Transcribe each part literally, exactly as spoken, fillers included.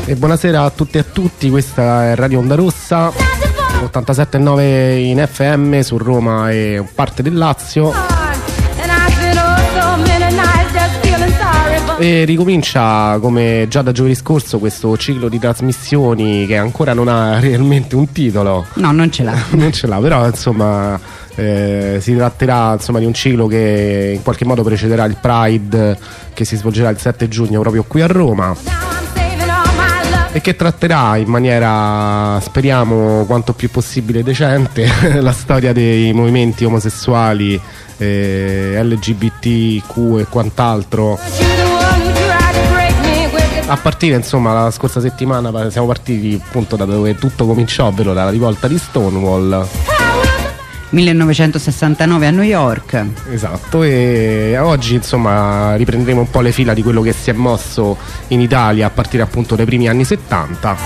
E buonasera a tutti e a tutti, questa è Radio Onda Rossa, ottantasette virgola nove in F M su Roma e parte del Lazio. E ricomincia, come già da giovedì scorso, questo ciclo di trasmissioni che ancora non ha realmente un titolo. No, non ce l'ha. Non ce l'ha, però insomma eh, si tratterà insomma di un ciclo che in qualche modo precederà il Pride, che si svolgerà il sette giugno proprio qui a Roma, e che tratterà in maniera, speriamo, quanto più possibile decente la storia dei movimenti omosessuali, eh, L G B T Q e quant'altro. A partire, insomma, la scorsa settimana siamo partiti appunto da dove tutto cominciò, ovvero dalla rivolta di Stonewall, millenovecentosessantanove a New York. Esatto, e oggi insomma riprenderemo un po' le fila di quello che si è mosso in Italia a partire appunto dai primi anni settanta.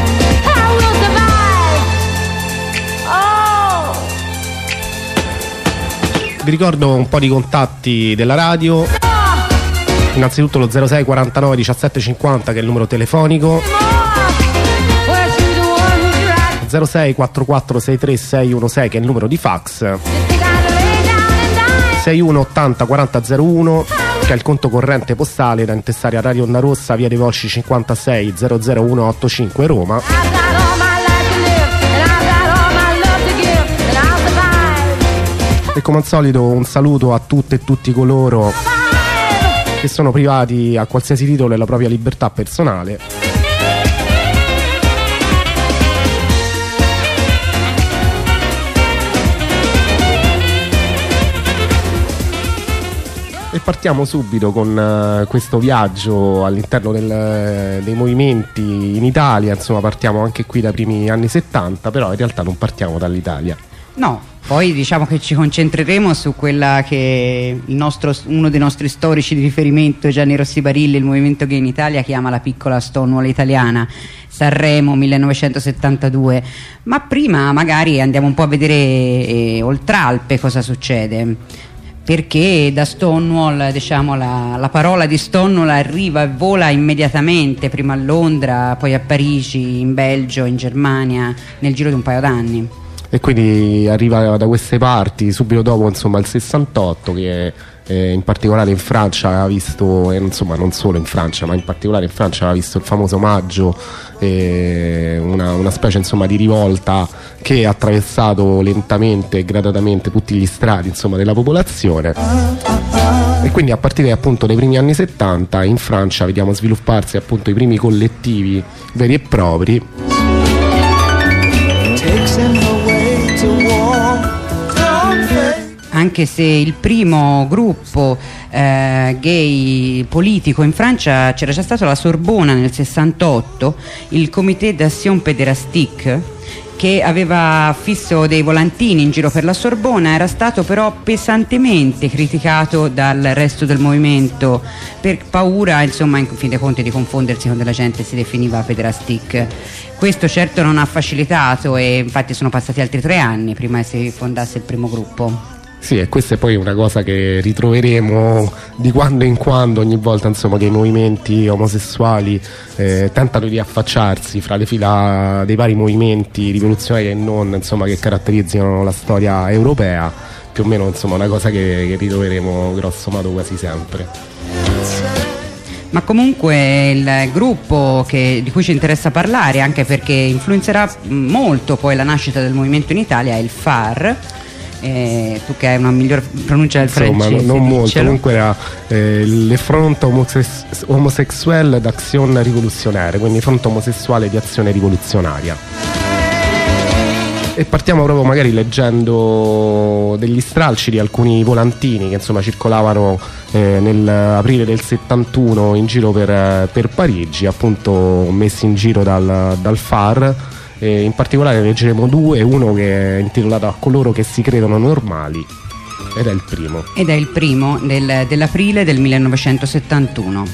Vi ricordo un po' di contatti della radio. Innanzitutto lo zero sei quarantanove diciassette cinquanta, che è il numero telefonico, zero sei quattantaquattro sessantatré seicentosettantasei, che è il numero di fax, sessantuno ottanta quaranta zero uno, che è il conto corrente postale da intestare a Radio Onda Rossa, via dei Volsci cinquantasei zero zero uno ottantacinque Roma. E come al solito un saluto a tutte e tutti coloro che sono privati a qualsiasi titolo della propria libertà personale. E partiamo subito con uh, questo viaggio all'interno del, dei movimenti in Italia. Insomma, partiamo anche qui dai primi anni settanta, però in realtà non partiamo dall'Italia. No, poi diciamo che ci concentreremo su quella che il nostro, uno dei nostri storici di riferimento, Gianni Rossi Barilli, il movimento gay in Italia, chiama la piccola Stonewall italiana, Sanremo millenovecentosettantadue. Ma prima magari andiamo un po' a vedere eh, Oltralpe cosa succede, perché da Stonewall, diciamo, la, la parola di Stonewall arriva e vola immediatamente, prima a Londra, poi a Parigi, in Belgio, in Germania, nel giro di un paio d'anni. E quindi arriva da queste parti subito dopo, insomma, il sessantotto, che eh, in particolare in Francia ha visto, e insomma non solo in Francia, ma in particolare in Francia ha visto il famoso maggio, eh, una, una specie insomma di rivolta che ha attraversato lentamente e gradatamente tutti gli strati insomma della popolazione. E quindi a partire appunto dai primi anni settanta in Francia vediamo svilupparsi appunto i primi collettivi veri e propri. Anche se il primo gruppo eh, gay politico in Francia c'era già stato la Sorbona nel sessantotto, il Comité d'Action Pédérastique, che aveva fisso dei volantini in giro per la Sorbona, era stato però pesantemente criticato dal resto del movimento per paura, insomma, in fin dei conti, di confondersi con della gente che si definiva Pédérastique. Questo certo non ha facilitato, e infatti sono passati altri tre anni prima che si fondasse il primo gruppo. Sì, e questa è poi una cosa che ritroveremo di quando in quando, ogni volta insomma che i movimenti omosessuali eh, tentano di affacciarsi fra le fila dei vari movimenti rivoluzionari e non, insomma, che caratterizzano la storia europea. Più o meno insomma una cosa che, che ritroveremo grosso modo quasi sempre. Ma comunque il gruppo che, di cui ci interessa parlare, anche perché influenzerà molto poi la nascita del movimento in Italia, è il F A R. Eh, tu che hai una miglior pronuncia del insomma, francese, non molto, dicelo. comunque era eh, le Front Homoseks- Homosexuelle d'Action Rivoluzionaire, quindi fronte omosessuale di azione rivoluzionaria. E partiamo proprio magari leggendo degli stralci di alcuni volantini che insomma circolavano eh, nell'aprile del settantuno in giro per, per Parigi, appunto messi in giro dal, dal F A R. E in particolare leggeremo due, uno che è intitolato A coloro che si credono normali, ed è il primo. Ed è il primo del, dell'aprile del millenovecentosettantuno.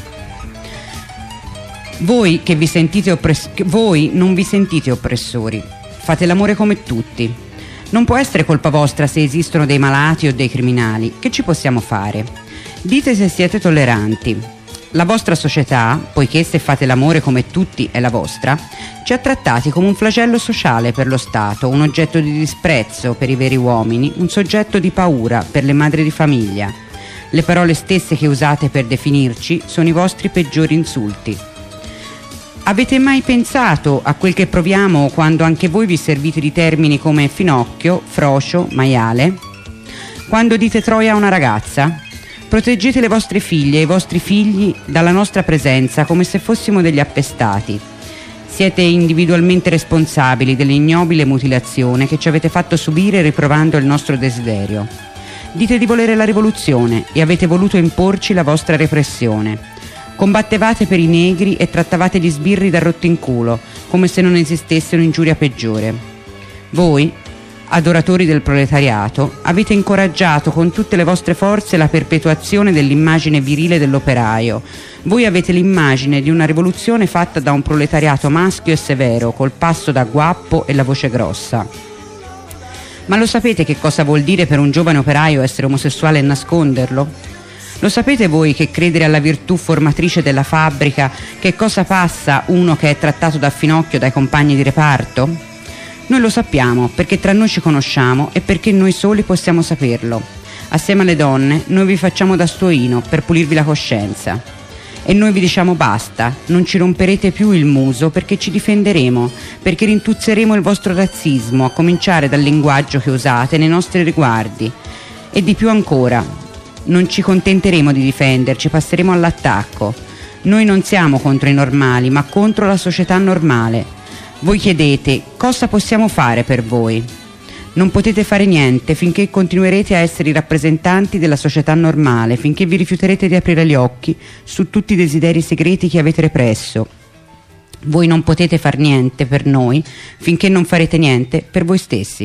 Voi che vi sentite oppress- voi non vi sentite oppressori, fate l'amore come tutti. Non può essere colpa vostra se esistono dei malati o dei criminali. Che ci possiamo fare? Dite se siete tolleranti. La vostra società, poiché se fate l'amore come tutti è la vostra, ci ha trattati come un flagello sociale per lo Stato, un oggetto di disprezzo per i veri uomini, un soggetto di paura per le madri di famiglia. Le parole stesse che usate per definirci sono i vostri peggiori insulti. Avete mai pensato a quel che proviamo quando anche voi vi servite di termini come finocchio, frocio, maiale? Quando dite troia a una ragazza? Proteggete le vostre figlie e i vostri figli dalla nostra presenza come se fossimo degli appestati. Siete individualmente responsabili dell'ignobile mutilazione che ci avete fatto subire riprovando il nostro desiderio. Dite di volere la rivoluzione e avete voluto imporci la vostra repressione. Combattevate per i negri e trattavate gli sbirri da rotto in culo, come se non esistesse un'ingiuria peggiore. Voi, adoratori del proletariato, avete incoraggiato con tutte le vostre forze la perpetuazione dell'immagine virile dell'operaio. Voi avete l'immagine di una rivoluzione fatta da un proletariato maschio e severo, col passo da guappo e la voce grossa. Ma lo sapete che cosa vuol dire per un giovane operaio essere omosessuale e nasconderlo? Lo sapete voi che credere alla virtù formatrice della fabbrica, che cosa passa uno che è trattato da finocchio dai compagni di reparto? Noi lo sappiamo perché tra noi ci conosciamo e perché noi soli possiamo saperlo. Assieme alle donne noi vi facciamo da stoino per pulirvi la coscienza. E noi vi diciamo basta, non ci romperete più il muso perché ci difenderemo, perché rintuzzeremo il vostro razzismo, a cominciare dal linguaggio che usate nei nostri riguardi. E di più ancora, non ci contenteremo di difenderci, passeremo all'attacco. Noi non siamo contro i normali, ma contro la società normale. Voi chiedete cosa possiamo fare per voi. Non potete fare niente finché continuerete a essere i rappresentanti della società normale, finché vi rifiuterete di aprire gli occhi su tutti i desideri segreti che avete represso. Voi non potete far niente per noi finché non farete niente per voi stessi.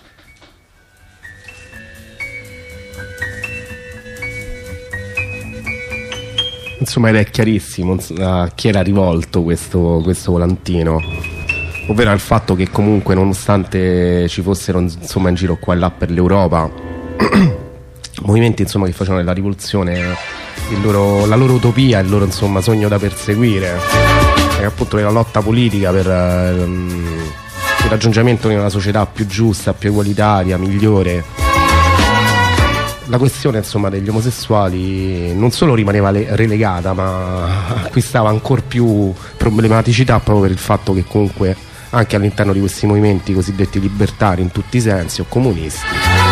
Insomma, ed è chiarissimo a chi era rivolto questo, questo volantino, ovvero al fatto che comunque, nonostante ci fossero insomma in giro qua e là per l'Europa movimenti insomma che facevano della rivoluzione il loro, la loro utopia, il loro insomma sogno da perseguire, e appunto nella lotta politica per um, il raggiungimento di una società più giusta, più egualitaria, migliore, la questione insomma degli omosessuali non solo rimaneva relegata, ma acquistava ancor più problematicità proprio per il fatto che comunque anche all'interno di questi movimenti cosiddetti libertari in tutti i sensi o comunisti,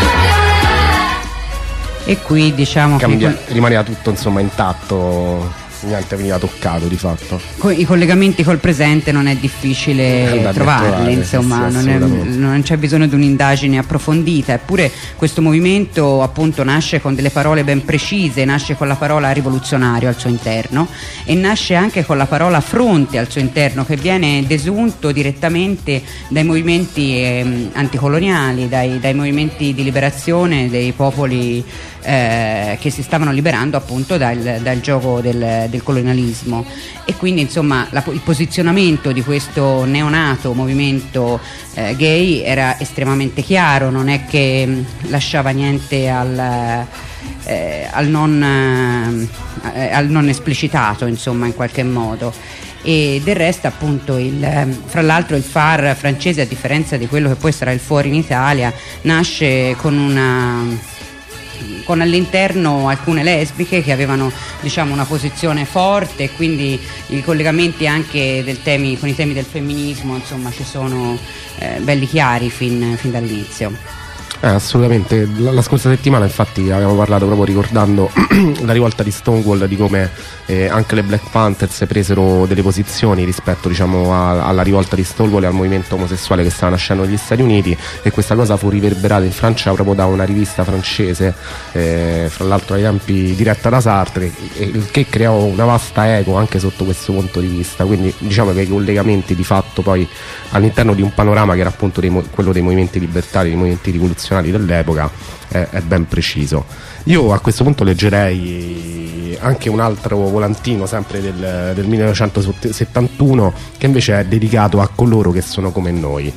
e qui diciamo cambia, che rimaneva tutto insomma intatto, niente veniva toccato di fatto. I collegamenti col presente non è difficile trovarli, trovare, insomma, sì, sì, non, è, non c'è bisogno di un'indagine approfondita. Eppure questo movimento appunto nasce con delle parole ben precise, nasce con la parola rivoluzionario al suo interno e nasce anche con la parola fronte al suo interno, che viene desunto direttamente dai movimenti eh, anticoloniali, dai, dai movimenti di liberazione dei popoli eh, che si stavano liberando appunto dal, dal gioco del del colonialismo. E quindi insomma la, il posizionamento di questo neonato movimento eh, gay era estremamente chiaro, non è che mh, lasciava niente al, eh, al, non, eh, al non esplicitato insomma in qualche modo. E del resto appunto il, fra l'altro il F A R francese, a differenza di quello che poi sarà il Fuori in Italia, nasce con una con all'interno alcune lesbiche che avevano diciamo una posizione forte, e quindi i collegamenti anche del temi, con i temi del femminismo insomma ci sono eh, belli chiari fin, fin dall'inizio. Eh, assolutamente, la, la scorsa settimana infatti avevamo parlato proprio ricordando la rivolta di Stonewall, di come eh, anche le Black Panthers presero delle posizioni rispetto diciamo a, alla rivolta di Stonewall e al movimento omosessuale che stava nascendo negli Stati Uniti, e questa cosa fu riverberata in Francia proprio da una rivista francese, eh, fra l'altro ai tempi diretta da Sartre, il che creò una vasta eco anche sotto questo punto di vista. Quindi diciamo che i collegamenti di fatto poi all'interno di un panorama che era appunto dei, quello dei movimenti libertari, dei movimenti rivoluzionari dell'epoca, è, è ben preciso. Io a questo punto leggerei anche un altro volantino sempre del, del millenovecentosettantuno, che invece è dedicato a coloro che sono come noi.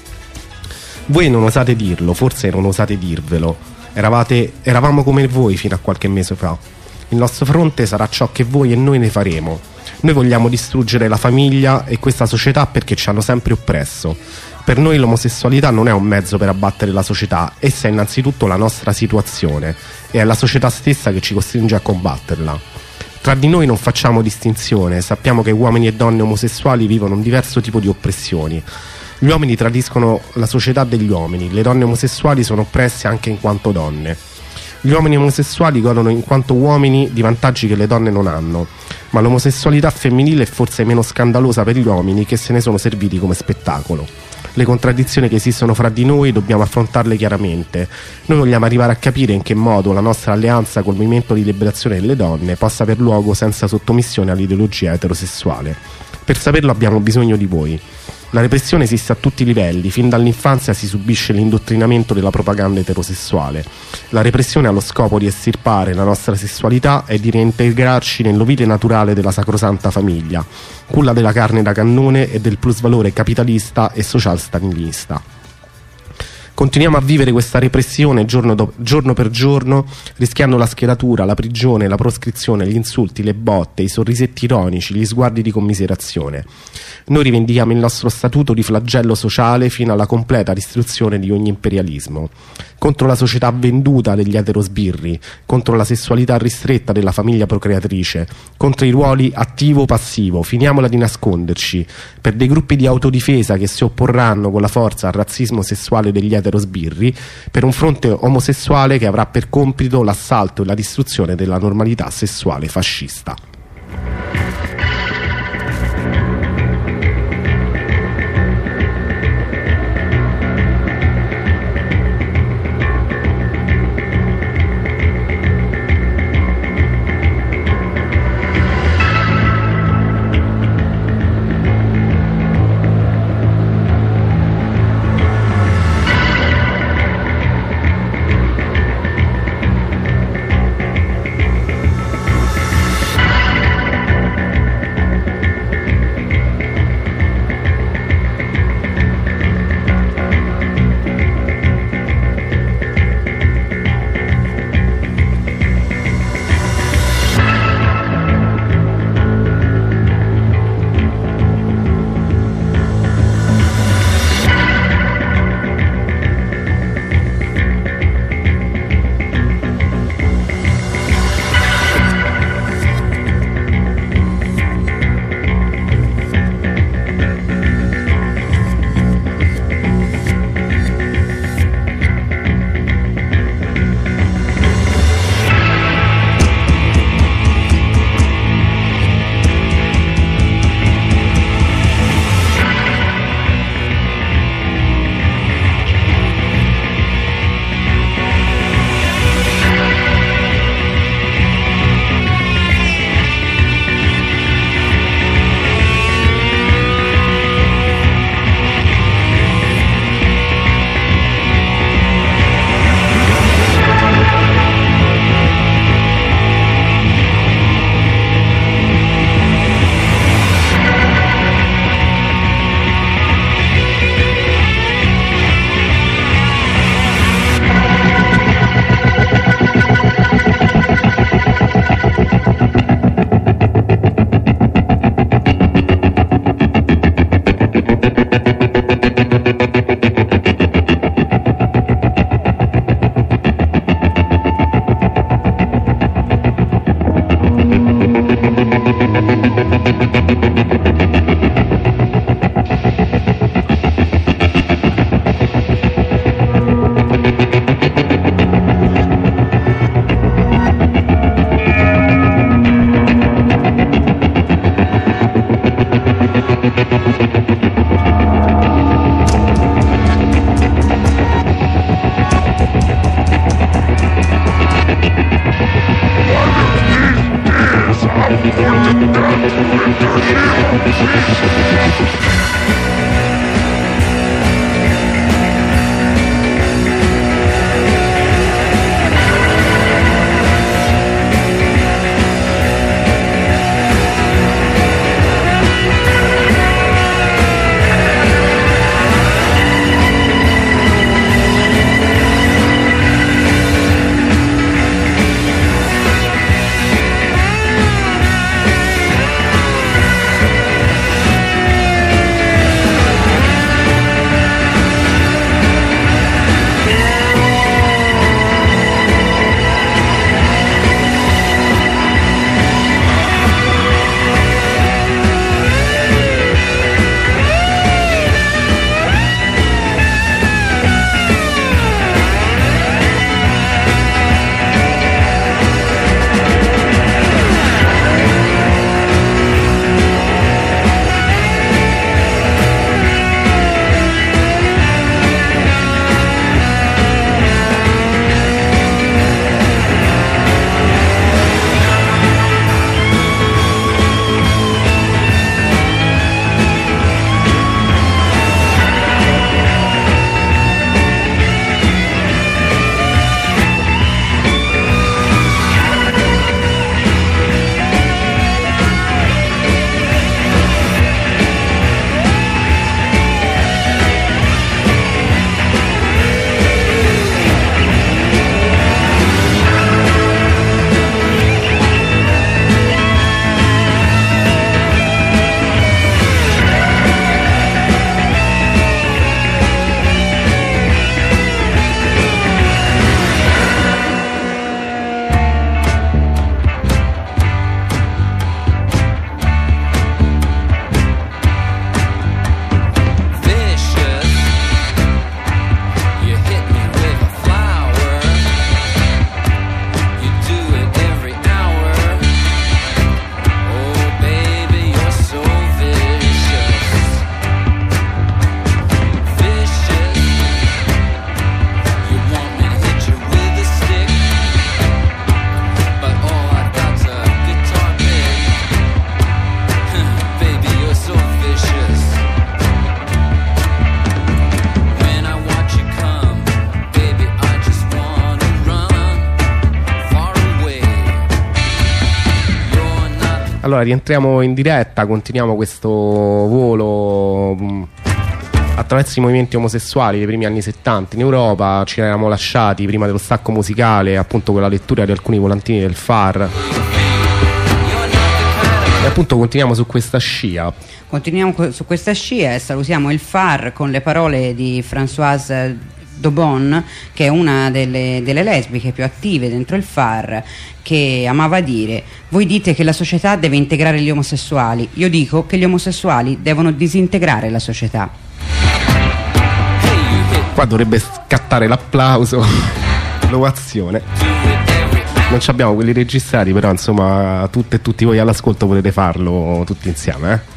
Voi non osate dirlo, forse non osate dirvelo, eravate, eravamo come voi fino a qualche mese fa. Il nostro fronte sarà ciò che voi e noi ne faremo. Noi vogliamo distruggere la famiglia e questa società perché ci hanno sempre oppresso. Per noi l'omosessualità non è un mezzo per abbattere la società, essa è innanzitutto la nostra situazione e è la società stessa che ci costringe a combatterla. Tra di noi non facciamo distinzione, sappiamo che uomini e donne omosessuali vivono un diverso tipo di oppressioni. Gli uomini tradiscono la società degli uomini, le donne omosessuali sono oppresse anche in quanto donne. Gli uomini omosessuali godono in quanto uomini di vantaggi che le donne non hanno, ma l'omosessualità femminile è forse meno scandalosa per gli uomini che se ne sono serviti come spettacolo. Le contraddizioni che esistono fra di noi dobbiamo affrontarle chiaramente. Noi vogliamo arrivare a capire in che modo la nostra alleanza col movimento di liberazione delle donne possa aver luogo senza sottomissione all'ideologia eterosessuale. Per saperlo abbiamo bisogno di voi. La repressione esiste a tutti i livelli, fin dall'infanzia si subisce l'indottrinamento della propaganda eterosessuale. La repressione ha lo scopo di estirpare la nostra sessualità e di reintegrarci nell'ovile naturale della sacrosanta famiglia, culla della carne da cannone e del plusvalore capitalista e social-stalinista. Continuiamo a vivere questa repressione giorno, do- giorno per giorno, rischiando la schedatura, la prigione, la proscrizione, gli insulti, le botte, i sorrisetti ironici, gli sguardi di commiserazione. Noi rivendichiamo il nostro statuto di flagello sociale fino alla completa distruzione di ogni imperialismo. Contro la società venduta degli eterosbirri, contro la sessualità ristretta della famiglia procreatrice, contro i ruoli attivo-passivo, finiamola di nasconderci, per dei gruppi di autodifesa che si opporranno con la forza al razzismo sessuale degli eterosbirri, per un fronte omosessuale che avrà per compito l'assalto e la distruzione della normalità sessuale fascista. allora rientriamo in diretta, continuiamo questo volo mh, attraverso i movimenti omosessuali dei primi anni settanta in Europa. Ci eravamo lasciati prima dello stacco musicale appunto con la lettura di alcuni volantini del F A R e appunto continuiamo su questa scia. Continuiamo su questa scia e salutiamo il F A R con le parole di Françoise Daubonne, che è una delle, delle lesbiche più attive dentro il F A R, che amava dire: voi dite che la società deve integrare gli omosessuali, io dico che gli omosessuali devono disintegrare la società. Qua dovrebbe scattare l'applauso, l'ovazione. Non ci abbiamo quelli registrati, però insomma tutte e tutti voi all'ascolto potete farlo tutti insieme, eh?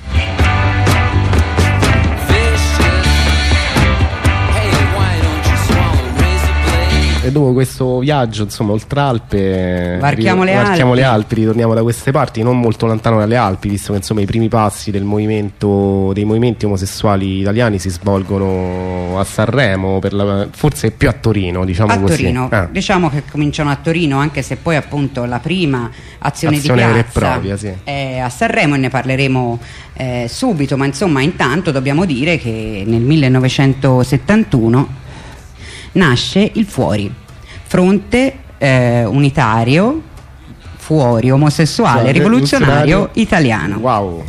E dopo questo viaggio, insomma, oltre Alpe, varchiamo, le, varchiamo Alpi. le Alpi, ritorniamo da queste parti, non molto lontano dalle Alpi, visto che insomma i primi passi del movimento, dei movimenti omosessuali italiani si svolgono a Sanremo, per la, forse più a Torino, diciamo a così. Torino, eh. diciamo che cominciano a Torino, anche se poi appunto la prima azione, azione di vera e piazza propria, sì. è a Sanremo, e ne parleremo eh, subito, ma insomma intanto dobbiamo dire che nel millenovecentosettantuno nasce il Fuori, fronte eh, unitario, fuori, omosessuale, cioè, rivoluzionario italiano. Wow.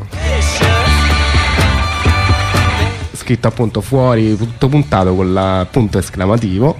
Scritto appunto Fuori, tutto puntato con il punto esclamativo,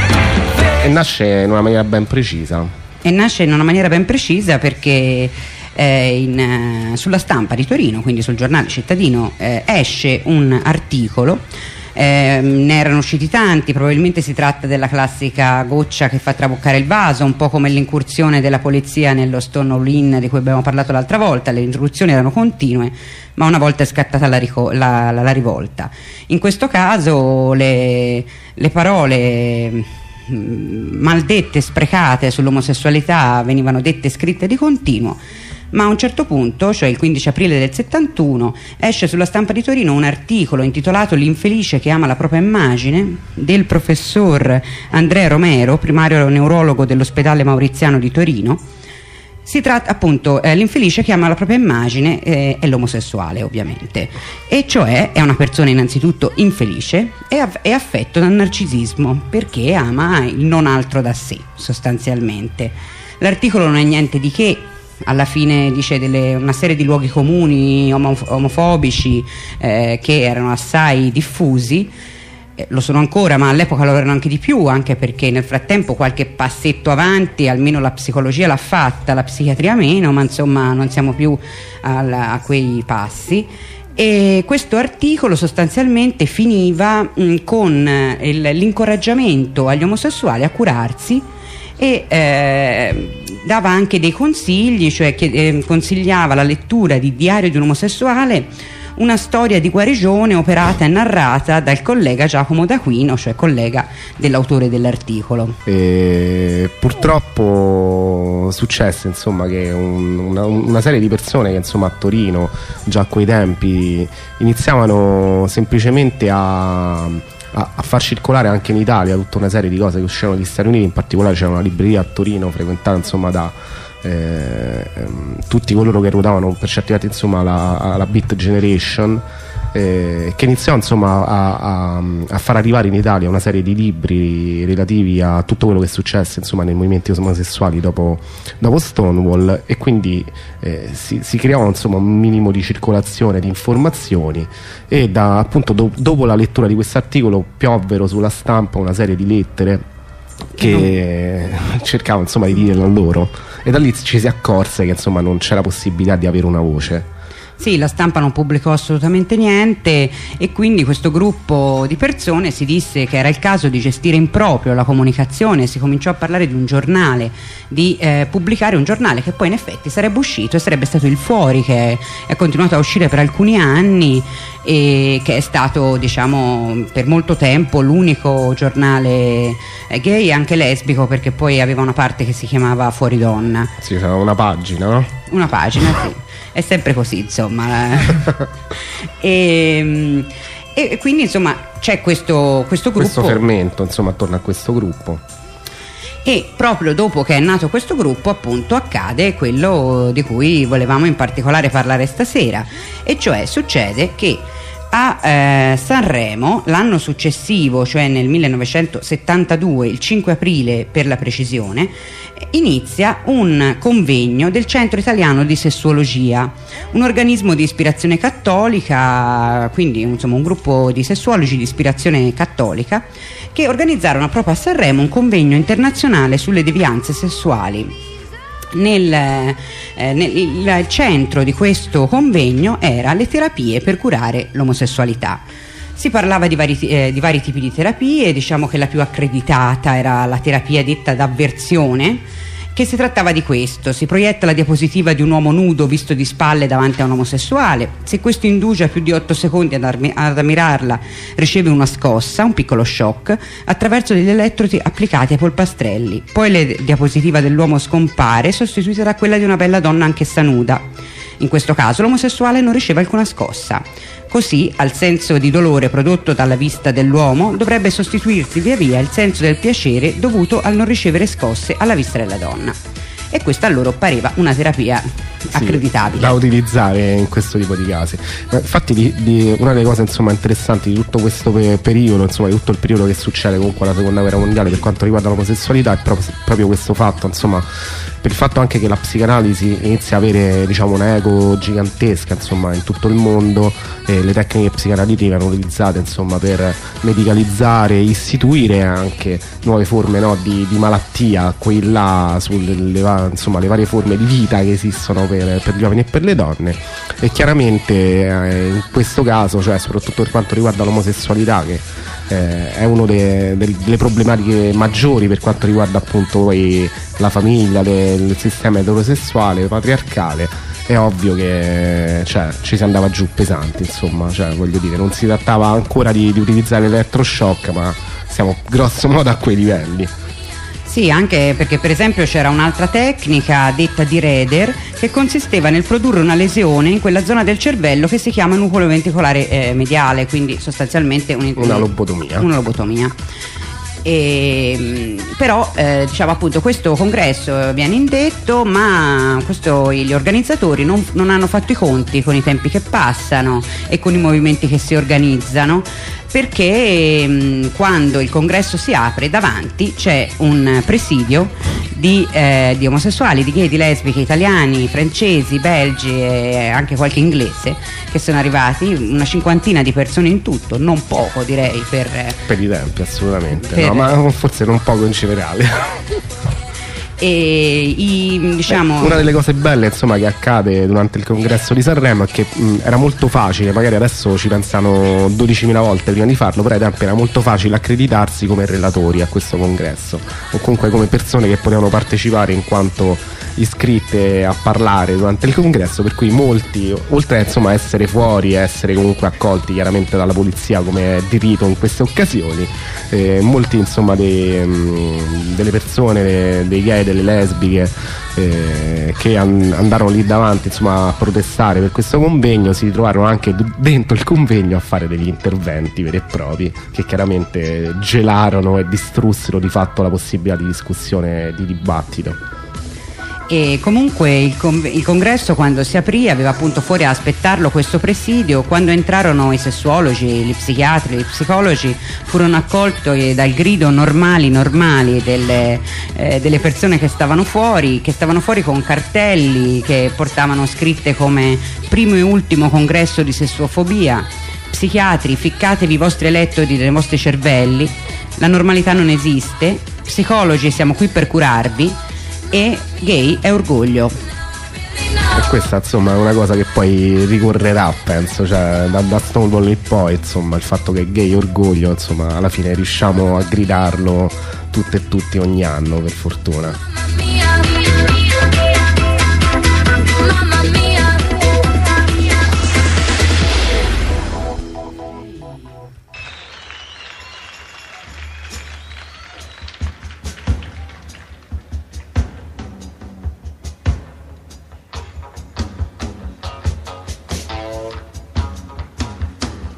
e nasce in una maniera ben precisa. E nasce in una maniera ben precisa perché eh, in, eh, sulla Stampa di Torino, quindi sul giornale cittadino, eh, esce un articolo. Eh, ne erano usciti tanti, probabilmente si tratta della classica goccia che fa traboccare il vaso, un po' come l'incursione della polizia nello Stonewall di cui abbiamo parlato l'altra volta. Le interruzioni erano continue, ma una volta è scattata la, la, la, la rivolta. In questo caso le, le parole mh, maldette, sprecate sull'omosessualità venivano dette e scritte di continuo. Ma a un certo punto, cioè il quindici aprile del settantuno, esce sulla Stampa di Torino un articolo intitolato L'infelice che ama la propria immagine, del professor Andrea Romero, primario neurologo dell'ospedale Mauriziano di Torino. Si tratta appunto, eh, l'infelice che ama la propria immagine eh, è l'omosessuale, ovviamente, e cioè è una persona innanzitutto infelice e aff- è affetto dal narcisismo, perché ama il non altro da sé, sostanzialmente. L'articolo non è niente di che. Alla fine dice delle, una serie di luoghi comuni omof- omofobici eh, che erano assai diffusi, eh, lo sono ancora, ma all'epoca lo erano anche di più, anche perché nel frattempo qualche passetto avanti almeno la psicologia l'ha fatta, la psichiatria meno, ma insomma non siamo più al, a quei passi. E questo articolo sostanzialmente finiva mh, con eh, il, l'incoraggiamento agli omosessuali a curarsi, e eh, dava anche dei consigli, cioè che, eh, consigliava la lettura di Diario di un omosessuale, una storia di guarigione operata e narrata dal collega Giacomo D'Aquino, cioè collega dell'autore dell'articolo. E purtroppo successe insomma che un, una, una serie di persone che insomma a Torino già a quei tempi iniziavano semplicemente a A, a far circolare anche in Italia tutta una serie di cose che uscivano dagli Stati Uniti. In particolare c'era una libreria a Torino frequentata insomma da eh, ehm, tutti coloro che ruotavano per certi versi insomma la, la Beat Generation, eh, che iniziò insomma a, a, a far arrivare in Italia una serie di libri relativi a tutto quello che è successo insomma nei movimenti omosessuali dopo, dopo Stonewall, e quindi eh, si, si creò insomma un minimo di circolazione di informazioni, e da, appunto do, dopo la lettura di questo articolo piovvero sulla stampa una serie di lettere che no. cercavano insomma di dire la loro, e da lì ci si accorse che insomma non c'era possibilità di avere una voce. Sì, la stampa non pubblicò assolutamente niente, e quindi questo gruppo di persone si disse che era il caso di gestire in proprio la comunicazione. Si cominciò a parlare di un giornale, di eh, pubblicare un giornale che poi in effetti sarebbe uscito, e sarebbe stato il Fuori, che è continuato a uscire per alcuni anni e che è stato, diciamo, per molto tempo l'unico giornale gay e anche lesbico, perché poi aveva una parte che si chiamava Fuori Donna. Sì, c'era una pagina, no? Una pagina, sì. È sempre così, insomma. e, e quindi insomma c'è questo, questo gruppo, questo fermento insomma attorno a questo gruppo. E proprio dopo che è nato questo gruppo, appunto, accade quello di cui volevamo in particolare parlare stasera, e cioè succede che a eh, Sanremo l'anno successivo, cioè nel millenovecentosettantadue, il cinque aprile per la precisione, inizia un convegno del Centro Italiano di Sessuologia, un organismo di ispirazione cattolica, quindi insomma un gruppo di sessuologi di ispirazione cattolica, che organizzarono proprio a Sanremo un convegno internazionale sulle devianze sessuali. Nel, eh, nel il centro di questo convegno era le terapie per curare l'omosessualità. Si parlava di vari, eh, di vari tipi di terapie. Diciamo che la più accreditata era la terapia detta d'avversione, che si trattava di questo: si proietta la diapositiva di un uomo nudo visto di spalle davanti a un omosessuale. Se questo indugia più di otto secondi ad, armi- ad ammirarla, riceve una scossa, un piccolo shock, attraverso degli elettrodi applicati ai polpastrelli. Poi la diapositiva dell'uomo scompare, sostituita da quella di una bella donna anch'essa nuda. In questo caso l'omosessuale non riceve alcuna scossa. Così, al senso di dolore prodotto dalla vista dell'uomo dovrebbe sostituirsi via via il senso del piacere dovuto al non ricevere scosse alla vista della donna. E questa a loro pareva una terapia accreditabile, sì, da utilizzare in questo tipo di casi. Infatti di, di una delle cose insomma interessanti di tutto questo pe- periodo, insomma di tutto il periodo che succede comunque alla seconda guerra mondiale per quanto riguarda l'omosessualità, è proprio, proprio questo fatto, insomma, per il fatto anche che la psicanalisi inizia a avere, diciamo, una eco gigantesca insomma in tutto il mondo, e le tecniche psicanalitiche erano utilizzate insomma per medicalizzare, istituire anche nuove forme, no, di, di malattia qui e là sulle le, insomma, le varie forme di vita che esistono per, per gli uomini e per le donne. E chiaramente eh, in questo caso, cioè soprattutto per quanto riguarda l'omosessualità, che eh, è una de, de, delle problematiche maggiori per quanto riguarda appunto poi la famiglia, le, il sistema eterosessuale patriarcale, è ovvio che cioè, ci si andava giù pesanti, insomma, cioè, voglio dire, non si trattava ancora di, di utilizzare l'elettroshock, ma siamo grosso modo a quei livelli. Sì, anche perché per esempio c'era un'altra tecnica detta di Raeder, che consisteva nel produrre una lesione in quella zona del cervello che si chiama nucleo ventricolare eh, mediale, quindi sostanzialmente un, una lobotomia. Una lobotomia. E, però eh, diciamo appunto questo congresso viene indetto, ma questo, gli organizzatori non, non hanno fatto i conti con i tempi che passano e con i movimenti che si organizzano, perché mh, quando il congresso si apre davanti c'è un presidio di, eh, di omosessuali, di gay, di lesbiche, italiani, francesi, belgi e anche qualche inglese che sono arrivati, una cinquantina di persone in tutto, non poco direi per, per i tempi, assolutamente per, no, ma forse non poco in generale. E i, diciamo... Beh, una delle cose belle insomma che accade durante il congresso di Sanremo è che mh, era molto facile, magari adesso ci pensano dodicimila volte prima di farlo, però ai tempi era molto facile accreditarsi come relatori a questo congresso, o comunque come persone che potevano partecipare in quanto iscritte a parlare durante il congresso, per cui molti, oltre a insomma essere fuori e essere comunque accolti chiaramente dalla polizia come è di rito in queste occasioni, eh, molti insomma dei, mh, delle persone, dei, dei gay, delle lesbiche eh, che an- andarono lì davanti insomma a protestare per questo convegno, si ritrovarono anche d- dentro il convegno a fare degli interventi veri e propri che chiaramente gelarono e distrussero di fatto la possibilità di discussione, di dibattito. E comunque il, con- il congresso, quando si aprì, aveva appunto fuori a aspettarlo questo presidio. Quando entrarono i sessuologi, gli psichiatri, gli psicologi, furono accolti dal grido normali normali delle, eh, delle persone che stavano fuori che stavano fuori con cartelli che portavano scritte come primo e ultimo congresso di sessuofobia, psichiatri ficcatevi i vostri elettrodi dei vostri cervelli, la normalità non esiste, psicologi siamo qui per curarvi, e gay è orgoglio. E questa insomma è una cosa che poi ricorrerà, penso, cioè da, da Stonewall in poi, insomma, il fatto che gay è orgoglio, insomma, alla fine riusciamo a gridarlo tutte e tutti ogni anno, per fortuna.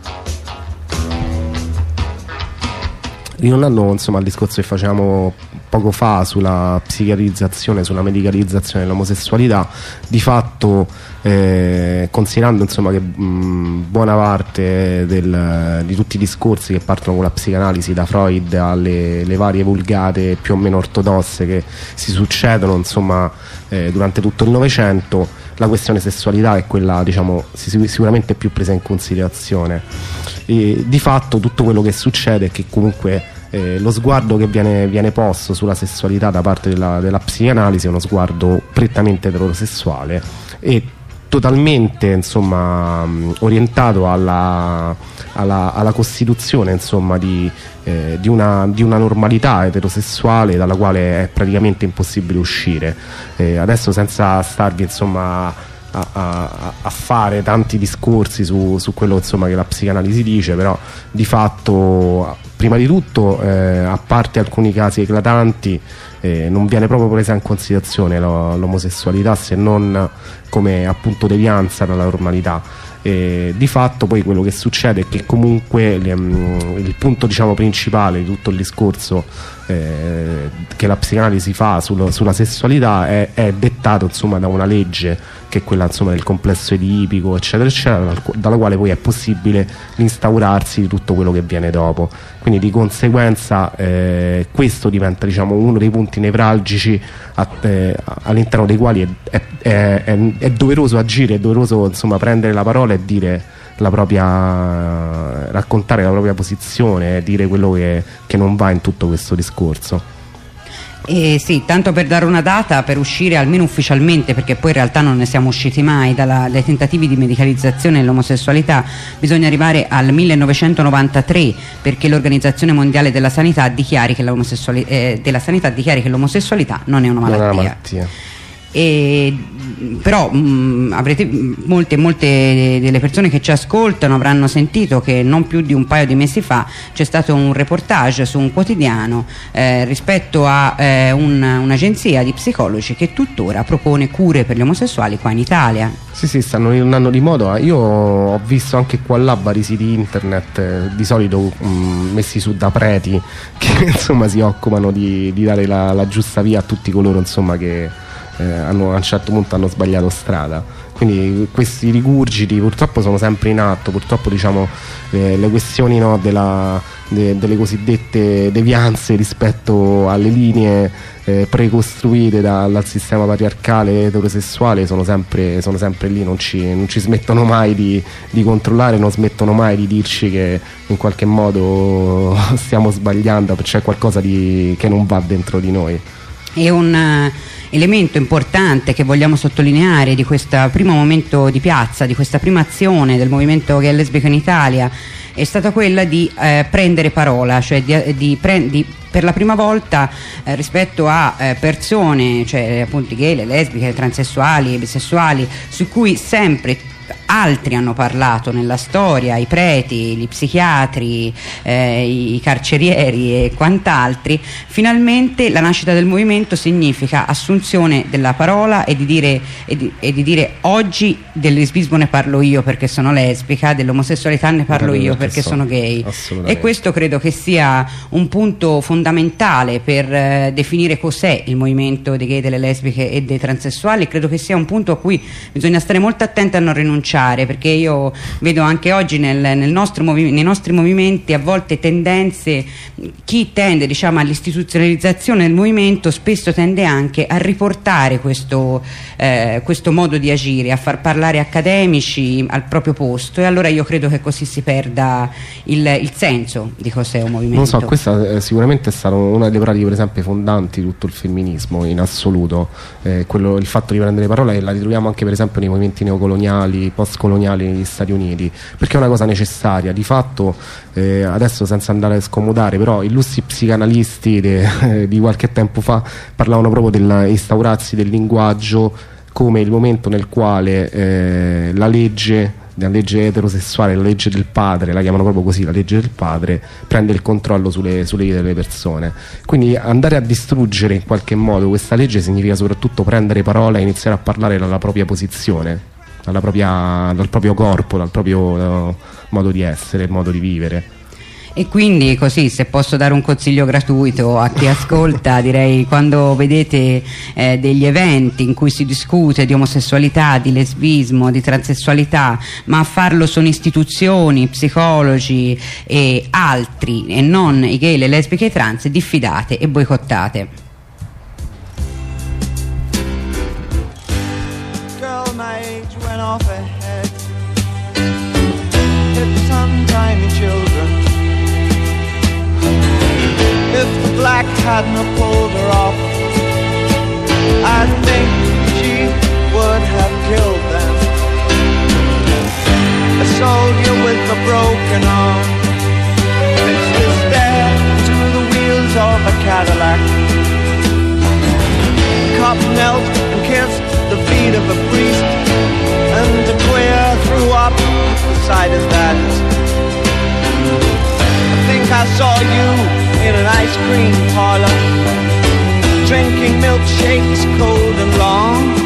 Ritornando insomma al discorso che facevamo poco fa sulla psichiatrizzazione, sulla medicalizzazione dell'omosessualità, di fatto eh, considerando insomma che mh, buona parte del, di tutti i discorsi che partono con la psicanalisi, da Freud alle le varie vulgate più o meno ortodosse che si succedono insomma eh, durante tutto il Novecento, la questione sessualità è quella, diciamo, sicuramente più presa in considerazione. E di fatto tutto quello che succede è che comunque eh, lo sguardo che viene, viene posto sulla sessualità da parte della, della psicanalisi è uno sguardo prettamente eterosessuale e totalmente insomma orientato alla, alla, alla costituzione insomma di, eh, di, una, di una normalità eterosessuale dalla quale è praticamente impossibile uscire. Eh, adesso senza starvi insomma A, a, a fare tanti discorsi su, su quello insomma che la psicanalisi dice, però di fatto prima di tutto eh, a parte alcuni casi eclatanti eh, non viene proprio presa in considerazione lo, l'omosessualità se non come appunto devianza dalla normalità. E di fatto poi quello che succede è che comunque um, il punto diciamo principale di tutto il discorso eh, che la psicanalisi fa sullo, sulla sessualità è, è dettato insomma da una legge che è quella insomma del complesso edipico eccetera eccetera, dal, dalla quale poi è possibile l'instaurarsi di tutto quello che viene dopo. Quindi di conseguenza eh, questo diventa diciamo uno dei punti nevralgici a, eh, all'interno dei quali è, è, è, è doveroso agire, è doveroso insomma prendere la parola e dire la propria, raccontare la propria posizione, dire quello che, che non va in tutto questo discorso. Eh sì, tanto per dare una data per uscire almeno ufficialmente, perché poi in realtà non ne siamo usciti mai dalla, dai tentativi di medicalizzazione dell'omosessualità, bisogna arrivare al millenovecentonovantatré perché l'Organizzazione Mondiale della Sanità dichiari che, l'omosessuali- eh, della sanità dichiari che l'omosessualità non è una malattia. Non è una malattia. E, però mh, avrete molte molte delle persone che ci ascoltano avranno sentito che non più di un paio di mesi fa c'è stato un reportage su un quotidiano eh, rispetto a eh, un, un'agenzia di psicologi che tuttora propone cure per gli omosessuali qua in Italia. Sì, sì, stanno andando di moda. Io ho visto anche qua là vari siti internet eh, di solito mh, messi su da preti che insomma si occupano di, di dare la, la giusta via a tutti coloro insomma che Eh, hanno, a un certo punto hanno sbagliato strada. Quindi questi rigurgiti purtroppo sono sempre in atto, purtroppo diciamo eh, le questioni no, della, de, delle cosiddette devianze rispetto alle linee eh, precostruite da, dal sistema patriarcale eterosessuale sono sempre, sono sempre lì, non ci, non ci smettono mai di, di controllare, non smettono mai di dirci che in qualche modo stiamo sbagliando, c'è qualcosa di, che non va dentro di noi. È un elemento importante che vogliamo sottolineare di questo primo momento di piazza, di questa prima azione del movimento gay e lesbico in Italia, è stata quella di eh, prendere parola, cioè di, di, pre- di per la prima volta eh, rispetto a eh, persone, cioè appunto gay, le lesbiche, le transessuali, i bisessuali, su cui sempre altri hanno parlato nella storia, i preti, gli psichiatri, eh, i carcerieri e quant'altri. Finalmente la nascita del movimento significa assunzione della parola e di dire, e di, e di dire oggi del lesbismo ne parlo io perché sono lesbica, dell'omosessualità ne parlo perché io perché sono, sono gay, e questo credo che sia un punto fondamentale per eh, definire cos'è il movimento dei gay, delle lesbiche e dei transessuali. Credo che sia un punto a cui bisogna stare molto attenti a non rinunciare, perché io vedo anche oggi nel, nel nostro movi- nei nostri movimenti a volte tendenze, chi tende diciamo all'istituzionalizzazione del movimento spesso tende anche a riportare questo, eh, questo modo di agire, a far parlare accademici al proprio posto, e allora io credo che così si perda il, il senso di cos'è un movimento. Non so, questa eh, sicuramente è stata una delle pratiche per esempio fondanti di tutto il femminismo in assoluto, eh, quello, il fatto di prendere parola, e la ritroviamo anche per esempio nei movimenti neocoloniali, postcoloniali negli Stati Uniti, perché è una cosa necessaria. Di fatto eh, adesso senza andare a scomodare, però illustri psicanalisti de, eh, di qualche tempo fa parlavano proprio dell'instaurarsi del linguaggio come il momento nel quale eh, la legge la legge eterosessuale, la legge del padre, la chiamano proprio così, la legge del padre, prende il controllo sulle, sulle vite delle persone. Quindi andare a distruggere in qualche modo questa legge significa soprattutto prendere parola e iniziare a parlare dalla propria posizione, dalla propria, dal proprio corpo, dal proprio uh, modo di essere, modo di vivere. E quindi così, se posso dare un consiglio gratuito a chi ascolta, direi, quando vedete eh, degli eventi in cui si discute di omosessualità, di lesbismo, di transessualità, ma a farlo sono istituzioni, psicologi e altri e non i gay, le lesbiche e i trans, diffidate e boicottate. Girl, my age went off ahead. It's untimely children. If the black hadn't pulled her off, I think she would have killed them. A soldier with a broken arm fixed his stare to the wheels of a Cadillac. The cop knelt and kissed the feet of a priest, and a queer threw up beside his dad. I think I saw you in an ice cream parlor, drinking milkshakes cold and long,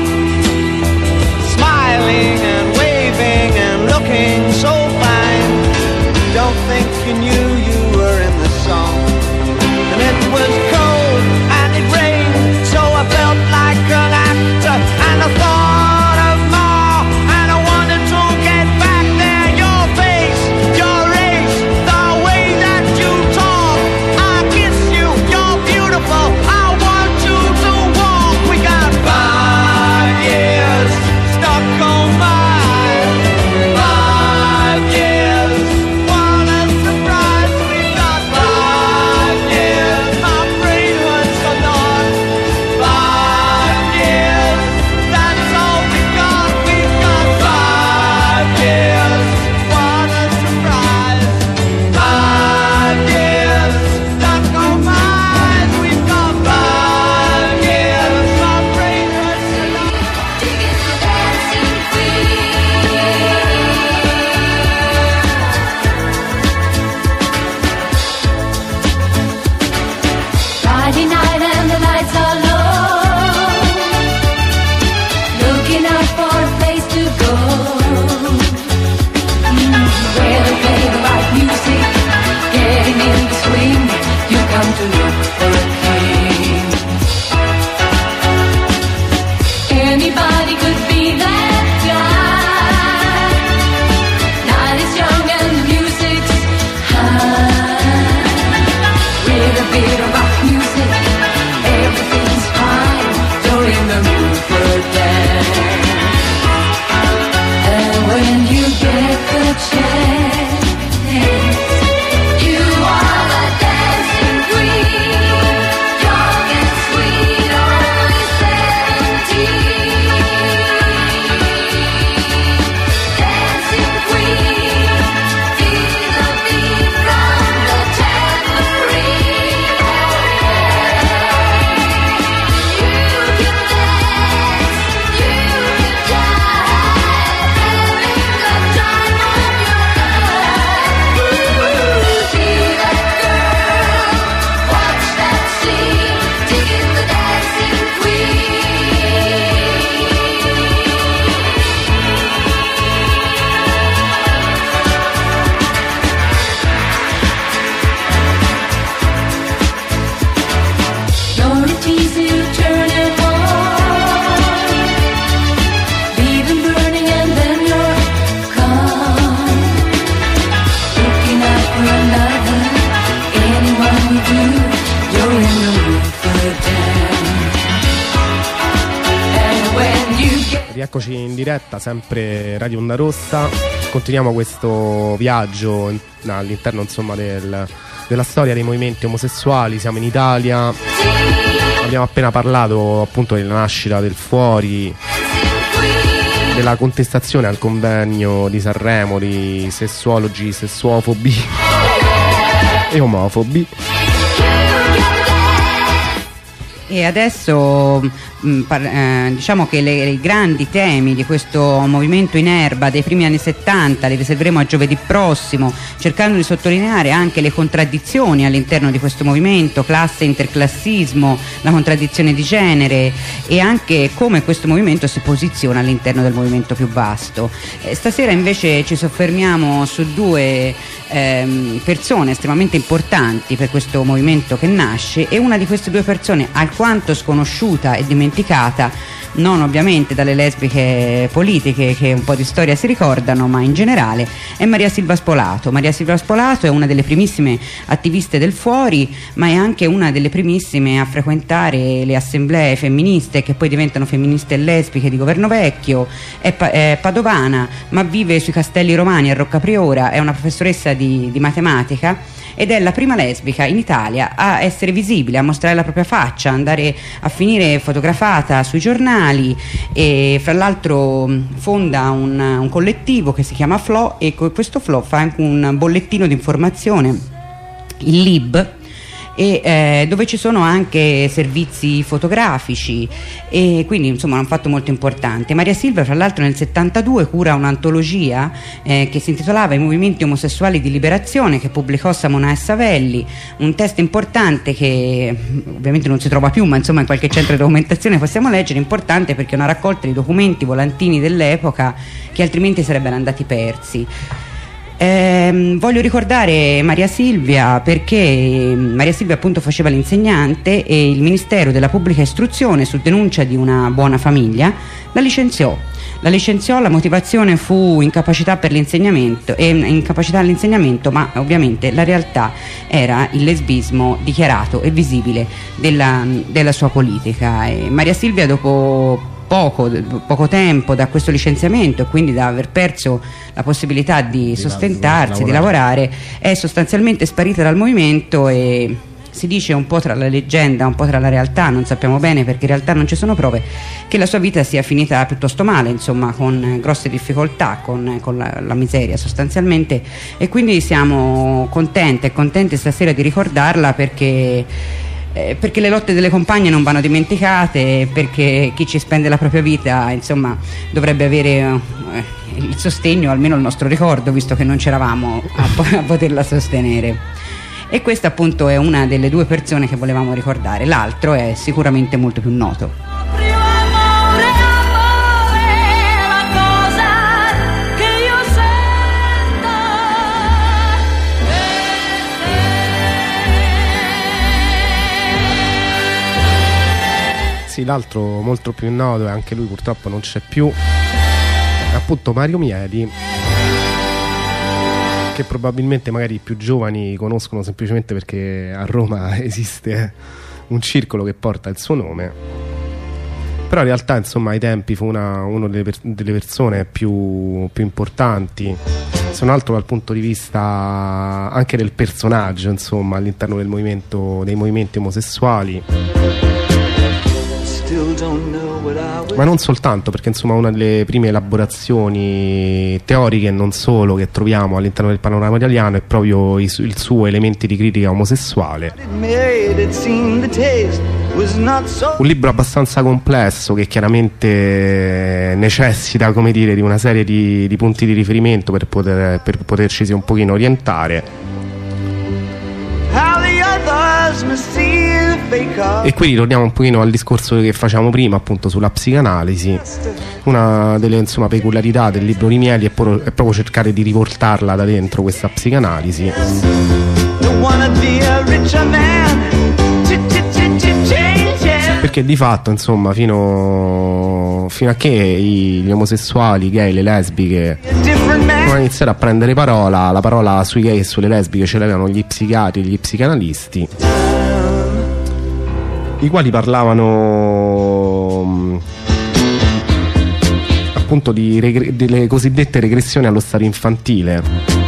smiling and waving and looking so fine. Don't think you knew you were in the song. And it was cold and it rained, so I felt like an actor, and I thought of more, and I wanted to get back there. Your face, your race, the way that you talk, I kiss you, you're beautiful, I want you to walk. We got five years stuck on my five years. What a surprise, we got five years. My brain hurts a lot. Five years, that's all we got. We got five years. What a surprise. Five years stuck on my eyes. We've got five years. My brain hurts a lot. Friday night and the lights are low, looking out for a place to go, mm, where they play the right music, getting in the swing. You come to look for a king. Anybody could be that guy. Night is young and the music's high. With a bit of rock music, everything's fine. You're in the mood for a dance. And when you get the chance, you are the dancing queen. Young and sweet, only seventeen. Dancing queen, feel the beat from the tambourine. You can dance, you can jive, having the time of your life. Ooh, see that girl, watch that scene, digging the dancing queen. You're a teaser, turn it on, leave him burning and then you're gone. Looking out for another, anyone will do. You're in the mood for a dance. And when you get Rieccoci in diretta, sempre Radio Onda Rossa. Continuiamo questo viaggio in- all'interno, insomma, del- della storia dei movimenti omosessuali. Siamo in Italia, abbiamo appena parlato appunto della nascita del Fuori, della contestazione al convegno di Sanremo di sessuologi, sessuofobi e omofobi. E adesso mh, par- eh, diciamo che le, i grandi temi di questo movimento in erba dei primi anni settanta li riserveremo a giovedì prossimo, cercando di sottolineare anche le contraddizioni all'interno di questo movimento, classe, interclassismo, la contraddizione di genere e anche come questo movimento si posiziona all'interno del movimento più vasto. Eh, stasera invece ci soffermiamo su due ehm, persone estremamente importanti per questo movimento che nasce, e una di queste due persone alquanto sconosciuta e dimenticata, non ovviamente dalle lesbiche politiche che un po' di storia si ricordano, ma in generale, è Maria Silva Spolato. Maria Silva Spolato è una delle primissime attiviste del Fuori, ma è anche una delle primissime a frequentare le assemblee femministe che poi diventano femministe e lesbiche di Governo Vecchio. È, pa- è padovana, ma vive sui Castelli Romani a Roccapriora, è una professoressa di, di matematica ed è la prima lesbica in Italia a essere visibile, a mostrare la propria faccia, andare a finire fotografata sui giornali, e fra l'altro fonda un, un collettivo che si chiama Flo, e con questo Flo fa anche un bollettino di informazione, il Lib, e eh, dove ci sono anche servizi fotografici, e quindi insomma è un fatto molto importante. Maria Silva fra l'altro nel settantadue cura un'antologia eh, che si intitolava I movimenti omosessuali di liberazione, che pubblicò Samona e Savelli, un testo importante che ovviamente non si trova più, ma insomma in qualche centro di documentazione possiamo leggere, importante perché è una raccolta di documenti, volantini dell'epoca che altrimenti sarebbero andati persi. Eh, voglio ricordare Maria Silvia perché Maria Silvia appunto faceva l'insegnante, e il Ministero della Pubblica Istruzione, su denuncia di una buona famiglia, la licenziò. La licenziò, la motivazione fu incapacità per l'insegnamento, e incapacità all'insegnamento, ma ovviamente la realtà era il lesbismo dichiarato e visibile della, della sua politica. E Maria Silvia, dopo Poco, poco tempo da questo licenziamento, e quindi da aver perso la possibilità di, di sostentarsi, lavorare. di lavorare, è sostanzialmente sparita dal movimento, e si dice un po' tra la leggenda, un po' tra la realtà, non sappiamo bene perché in realtà non ci sono prove, che la sua vita sia finita piuttosto male, insomma con grosse difficoltà, con, con la, la miseria sostanzialmente, e quindi siamo contente e contenti stasera di ricordarla perché Eh, perché le lotte delle compagne non vanno dimenticate, perché chi ci spende la propria vita insomma dovrebbe avere eh, il sostegno, almeno il nostro ricordo, visto che non c'eravamo a, a poterla sostenere. E questa appunto è una delle due persone che volevamo ricordare. L'altro è sicuramente molto più noto. L'altro molto più noto, e anche lui purtroppo non c'è più, è appunto Mario Mieli, che probabilmente magari i più giovani conoscono semplicemente perché a Roma esiste un circolo che porta il suo nome, però in realtà insomma ai tempi fu una, una delle, per, delle persone più, più importanti, se non altro dal punto di vista anche del personaggio, insomma, all'interno del movimento, dei movimenti omosessuali. Ma non soltanto, perché insomma una delle prime elaborazioni teoriche e non solo che troviamo all'interno del panorama italiano è proprio il, il suo elementi di critica omosessuale. Un libro abbastanza complesso che chiaramente necessita, come dire, di una serie di, di punti di riferimento per, poter, per poterci un pochino orientare. E quindi torniamo un pochino al discorso che facciamo prima, appunto, sulla psicanalisi. Una delle insomma peculiarità del libro di Mieli è, pro- è proprio cercare di riportarla da dentro questa psicanalisi, perché di fatto insomma fino, fino a che i, gli omosessuali, i gay, le lesbiche non iniziarono a prendere parola, la parola sui gay e sulle lesbiche ce l'avevano gli psichiatri e gli psicanalisti, i quali parlavano appunto di regre- delle cosiddette regressioni allo stato infantile,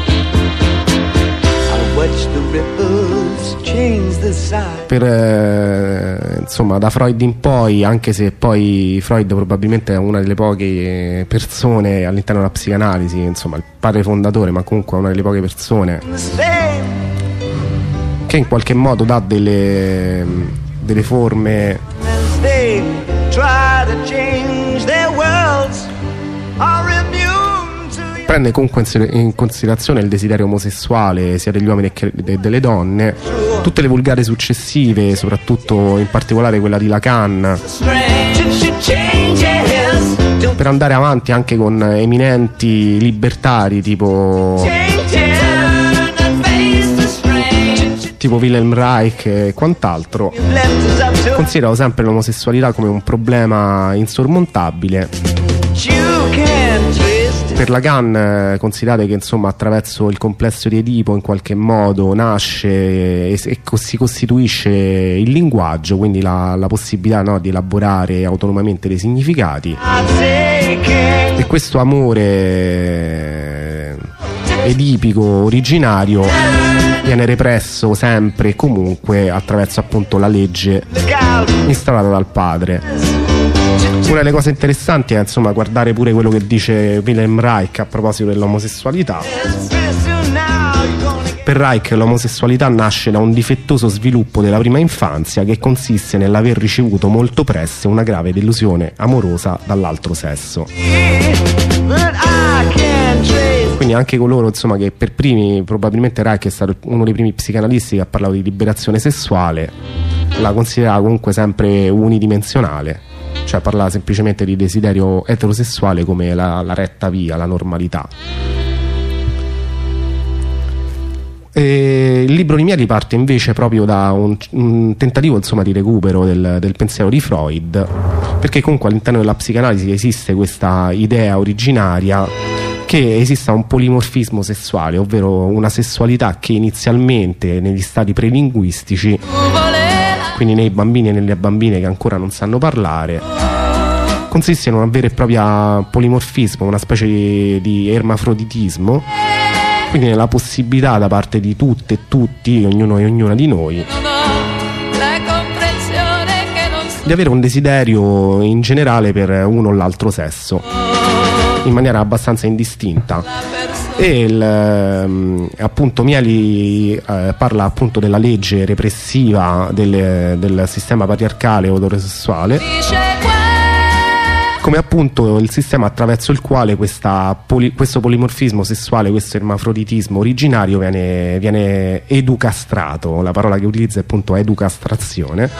per eh, insomma da Freud in poi, anche se poi Freud probabilmente è una delle poche persone all'interno della psicanalisi, insomma il padre fondatore, ma comunque una delle poche persone che in qualche modo dà delle delle forme try to change their worlds are immune to your Prende comunque in considerazione il desiderio omosessuale sia degli uomini che delle donne, tutte le vulgate successive, soprattutto in particolare quella di Lacan, per andare avanti anche con eminenti libertari tipo tipo Wilhelm Reich e quant'altro. Considerano sempre l'omosessualità come un problema insormontabile. Per Lacan eh, considerate che insomma attraverso il complesso di Edipo in qualche modo nasce e, e co- si costituisce il linguaggio, quindi la, la possibilità, no, di elaborare autonomamente dei significati, e questo amore eh, edipico originario viene represso sempre e comunque attraverso appunto la legge instaurata dal padre. Una delle cose interessanti è insomma guardare pure quello che dice Wilhelm Reich a proposito dell'omosessualità. Per Reich l'omosessualità nasce da un difettoso sviluppo della prima infanzia che consiste nell'aver ricevuto molto presto una grave delusione amorosa dall'altro sesso. Quindi anche coloro insomma che per primi, probabilmente Reich è stato uno dei primi psicanalisti che ha parlato di liberazione sessuale, la considerava comunque sempre unidimensionale, cioè parlava semplicemente di desiderio eterosessuale come la, la retta via, la normalità. E il libro di Mieli parte invece proprio da un, un tentativo insomma di recupero del, del pensiero di Freud, perché comunque all'interno della psicanalisi esiste questa idea originaria che esista un polimorfismo sessuale, ovvero una sessualità che inizialmente negli stati prelinguistici, quindi nei bambini e nelle bambine che ancora non sanno parlare, consiste in una vera e propria polimorfismo, una specie di ermafroditismo, quindi nella possibilità da parte di tutte e tutti, ognuno e ognuna di noi, di avere un desiderio in generale per uno o l'altro sesso in maniera abbastanza indistinta. E il, ehm, appunto Mieli eh, parla appunto della legge repressiva del, del sistema patriarcale eterosessuale come appunto il sistema attraverso il quale questa poli, questo polimorfismo sessuale, questo ermafroditismo originario viene, viene educastrato. La parola che utilizza è appunto educastrazione,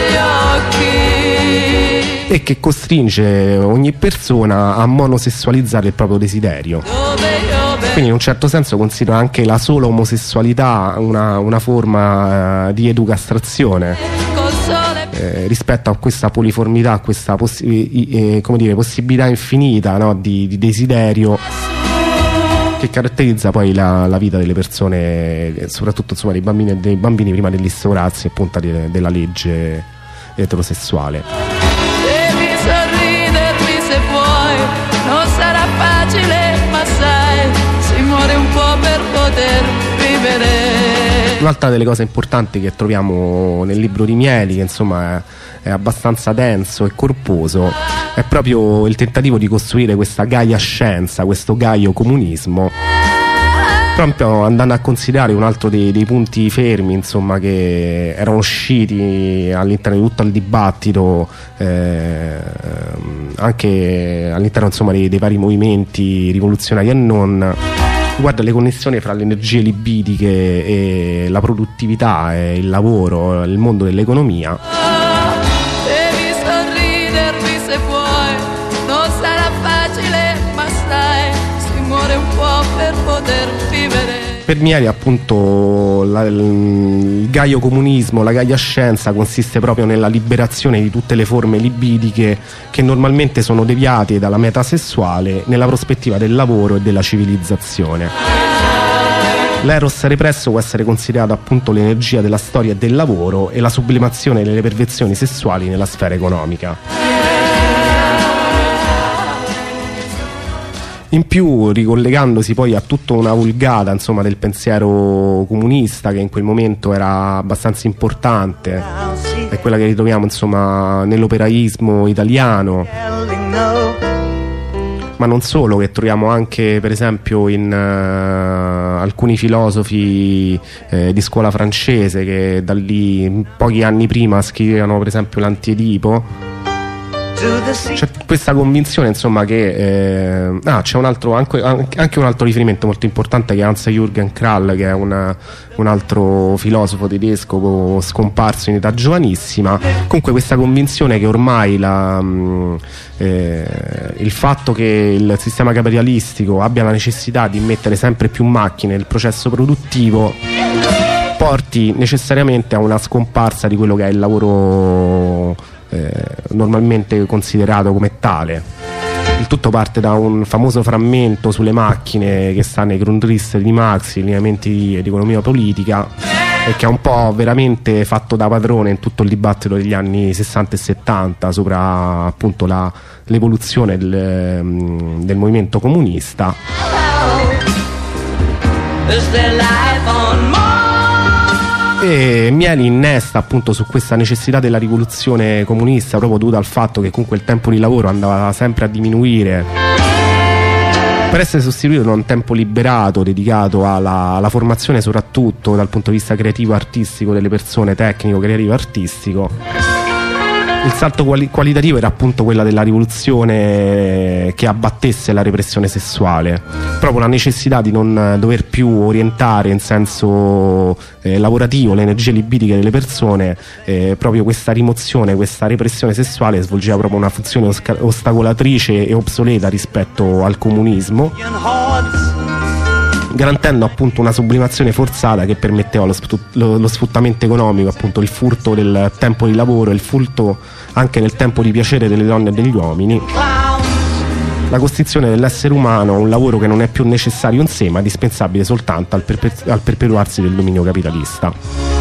e che costringe ogni persona a monosessualizzare il proprio desiderio. Quindi in un certo senso considero anche la sola omosessualità una, una forma uh, di educastrazione eh, rispetto a questa poliformità, a questa possi- eh, come dire, possibilità infinita, no, di, di desiderio che caratterizza poi la, la vita delle persone, soprattutto insomma dei bambini e dei bambini prima dell'instaurarsi appunto de, della legge eterosessuale. Devi sorridermi se vuoi, non sarà facile, ma sai, si muore un po' per poter vivere. Un'altra delle cose importanti che troviamo nel libro di Mieli, che insomma è, è abbastanza denso e corposo, è proprio il tentativo di costruire questa Gaia scienza, questo Gaio comunismo, proprio andando a considerare un altro dei, dei punti fermi insomma che erano usciti all'interno di tutto il dibattito, eh, anche all'interno insomma dei, dei vari movimenti rivoluzionari e non. Guarda le connessioni fra le energie libidiche e la produttività e il lavoro, il mondo dell'economia. Devi sorridermi se vuoi, non sarà facile, ma sai, si muore un po' per poter vivere. Per Mieli appunto la, il Gaio comunismo, la Gaia scienza consiste proprio nella liberazione di tutte le forme libidiche che normalmente sono deviate dalla meta sessuale nella prospettiva del lavoro e della civilizzazione. L'eros represso può essere considerato appunto l'energia della storia e del lavoro e la sublimazione delle perversioni sessuali nella sfera economica. In più, ricollegandosi poi a tutta una vulgata insomma del pensiero comunista che in quel momento era abbastanza importante, è quella che ritroviamo insomma nell'operaismo italiano, ma non solo, che troviamo anche per esempio in uh, alcuni filosofi eh, di scuola francese che da lì pochi anni prima scrivevano per esempio l'Anti-Edipo. C'è questa convinzione, insomma, che eh, ah, c'è un altro, anche, anche un altro riferimento molto importante, che è Hans-Jürgen Krall, che è una, un altro filosofo tedesco scomparso in età giovanissima. Comunque questa convinzione che ormai la, mh, eh, il fatto che il sistema capitalistico abbia la necessità di mettere sempre più macchine nel processo produttivo porti necessariamente a una scomparsa di quello che è il lavoro eh, normalmente considerato come tale. Il tutto parte da un famoso frammento sulle macchine che sta nei Grundrisse di Marx, i lineamenti di, di economia politica, e che è un po' veramente fatto da padrone in tutto il dibattito degli anni sessanta e settanta sopra appunto la, l'evoluzione del, del movimento comunista. E Mieli innesta appunto su questa necessità della rivoluzione comunista, proprio dovuta al fatto che comunque il tempo di lavoro andava sempre a diminuire per essere sostituito da un tempo liberato dedicato alla, alla formazione, soprattutto dal punto di vista creativo artistico delle persone, tecnico creativo artistico. Il salto quali- qualitativo era appunto quella della rivoluzione che abbattesse la repressione sessuale, proprio la necessità di non dover più orientare in senso eh, lavorativo le energie libidiche delle persone. Eh, proprio questa rimozione, questa repressione sessuale svolgeva proprio una funzione osca- ostacolatrice e obsoleta rispetto al comunismo, garantendo appunto una sublimazione forzata che permetteva lo, sfrut- lo, lo sfruttamento economico, appunto il furto del tempo di lavoro, il furto anche del tempo di piacere delle donne e degli uomini, la costrizione dell'essere umano a un lavoro che non è più necessario in sé ma dispensabile soltanto al, perpe- al perpetuarsi del dominio capitalista.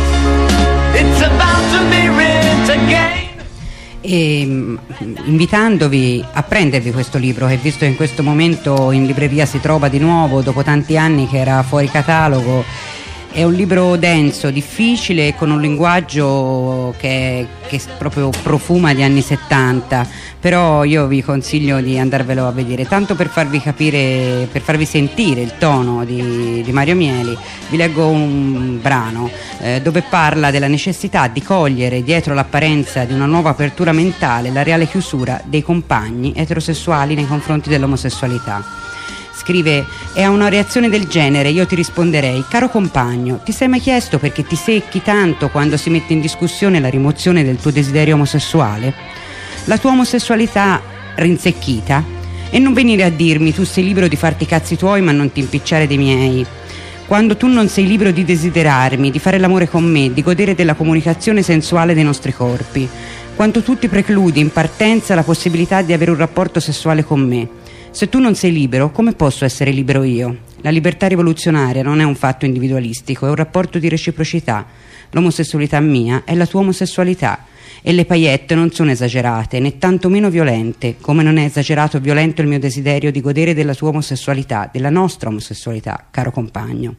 E invitandovi a prendervi questo libro, che visto che in questo momento in libreria si trova di nuovo dopo tanti anni che era fuori catalogo. È un libro denso, difficile, con un linguaggio che, che proprio profuma gli anni settanta, però io vi consiglio di andarvelo a vedere, tanto per farvi capire, per farvi sentire il tono di, di Mario Mieli. Vi leggo un brano eh, dove parla della necessità di cogliere dietro l'apparenza di una nuova apertura mentale la reale chiusura dei compagni eterosessuali nei confronti dell'omosessualità. Scrive: e a una reazione del genere io ti risponderei: caro compagno, ti sei mai chiesto perché ti secchi tanto quando si mette in discussione la rimozione del tuo desiderio omosessuale? La tua omosessualità rinsecchita? E non venire a dirmi tu sei libero di farti i cazzi tuoi ma non ti impicciare dei miei. Quando tu non sei libero di desiderarmi, di fare l'amore con me, di godere della comunicazione sensuale dei nostri corpi. Quando tu ti precludi in partenza la possibilità di avere un rapporto sessuale con me. Se tu non sei libero, come posso essere libero io? La libertà rivoluzionaria non è un fatto individualistico, è un rapporto di reciprocità. L'omosessualità mia è la tua omosessualità e le paillette non sono esagerate, né tantomeno violente, come non è esagerato o violento il mio desiderio di godere della tua omosessualità, della nostra omosessualità, caro compagno.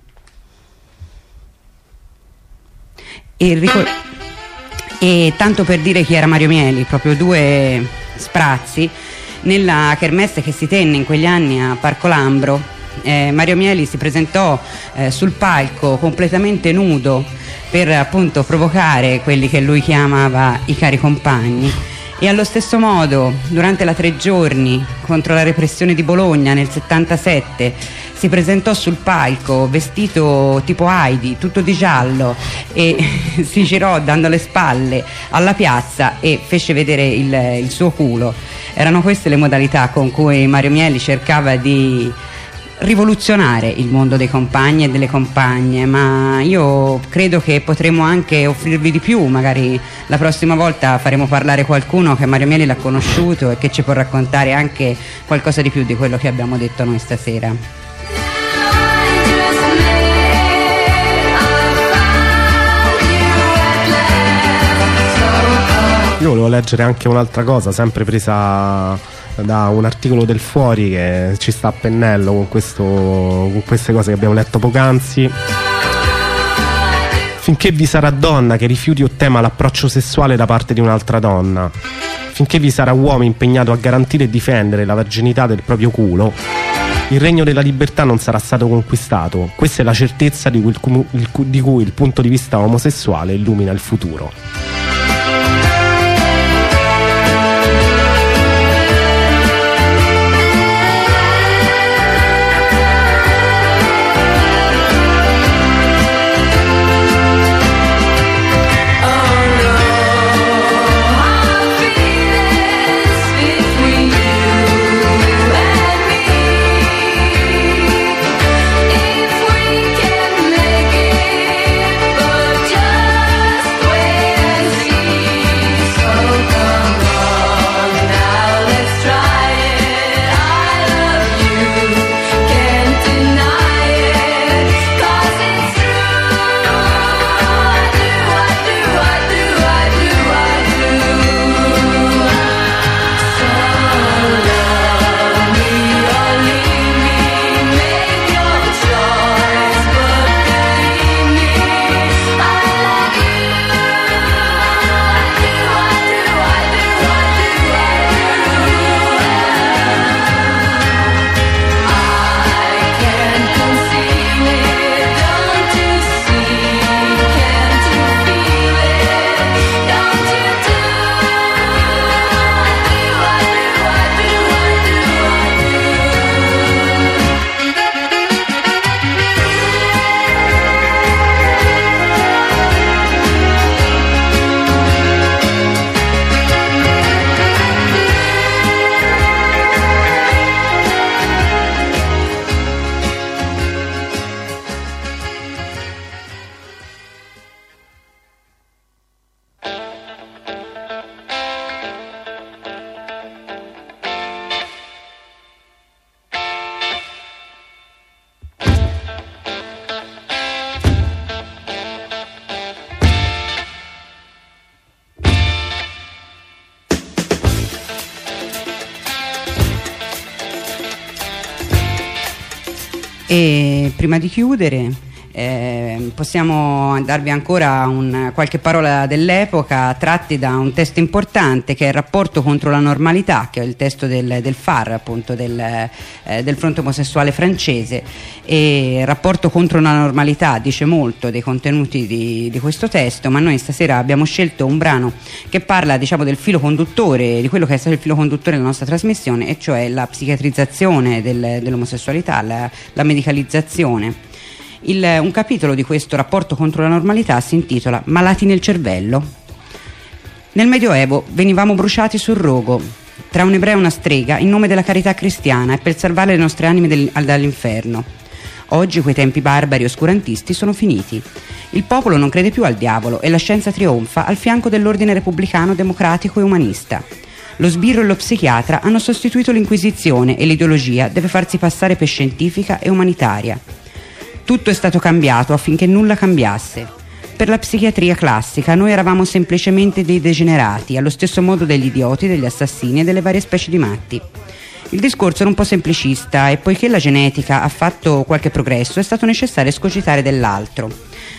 E, ricor- e tanto per dire chi era Mario Mieli, proprio due sprazzi. Nella kermesse che si tenne in quegli anni a Parco Lambro, eh, Mario Mieli si presentò eh, sul palco completamente nudo per appunto provocare quelli che lui chiamava i cari compagni, e allo stesso modo durante la tre giorni contro la repressione di Bologna nel settantasette si presentò sul palco vestito tipo Heidi, tutto di giallo, e si girò dando le spalle alla piazza e fece vedere il, il suo culo. Erano queste le modalità con cui Mario Mieli cercava di rivoluzionare il mondo dei compagni e delle compagne, ma io credo che potremo anche offrirvi di più. Magari la prossima volta faremo parlare qualcuno che Mario Mieli l'ha conosciuto e che ci può raccontare anche qualcosa di più di quello che abbiamo detto noi stasera. Io volevo leggere anche un'altra cosa, sempre presa da un articolo del Fuori che ci sta a pennello con, questo, con queste cose che abbiamo letto poc'anzi. Finché vi sarà donna che rifiuti o tema l'approccio sessuale da parte di un'altra donna, finché vi sarà uomo impegnato a garantire e difendere la verginità del proprio culo, il regno della libertà non sarà stato conquistato. Questa è la certezza di cui il, il, di cui il punto di vista omosessuale illumina il futuro. E prima di chiudere Eh, possiamo darvi ancora un, qualche parola dell'epoca tratti da un testo importante che è il Rapporto contro la normalità, che è il testo del, del F A R, appunto del, eh, del fronte omosessuale francese. E il Rapporto contro la normalità dice molto dei contenuti di, di questo testo, ma noi stasera abbiamo scelto un brano che parla, diciamo, del filo conduttore, di quello che è stato il filo conduttore della nostra trasmissione, e cioè la psichiatrizzazione del, dell'omosessualità, la, la medicalizzazione. Il, un capitolo di questo Rapporto contro la normalità si intitola Malati nel cervello. Nel Medioevo venivamo bruciati sul rogo tra un ebreo e una strega in nome della carità cristiana e per salvare le nostre anime del, dall'inferno. Oggi quei tempi barbari e oscurantisti sono finiti. Il popolo non crede più al diavolo e la scienza trionfa al fianco dell'ordine repubblicano, democratico e umanista. Lo sbirro e lo psichiatra hanno sostituito l'Inquisizione e l'ideologia deve farsi passare per scientifica e umanitaria. Tutto è stato cambiato affinché nulla cambiasse. Per la psichiatria classica noi eravamo semplicemente dei degenerati, allo stesso modo degli idioti, degli assassini e delle varie specie di matti. Il discorso era un po' semplicista e poiché la genetica ha fatto qualche progresso è stato necessario escogitare dell'altro.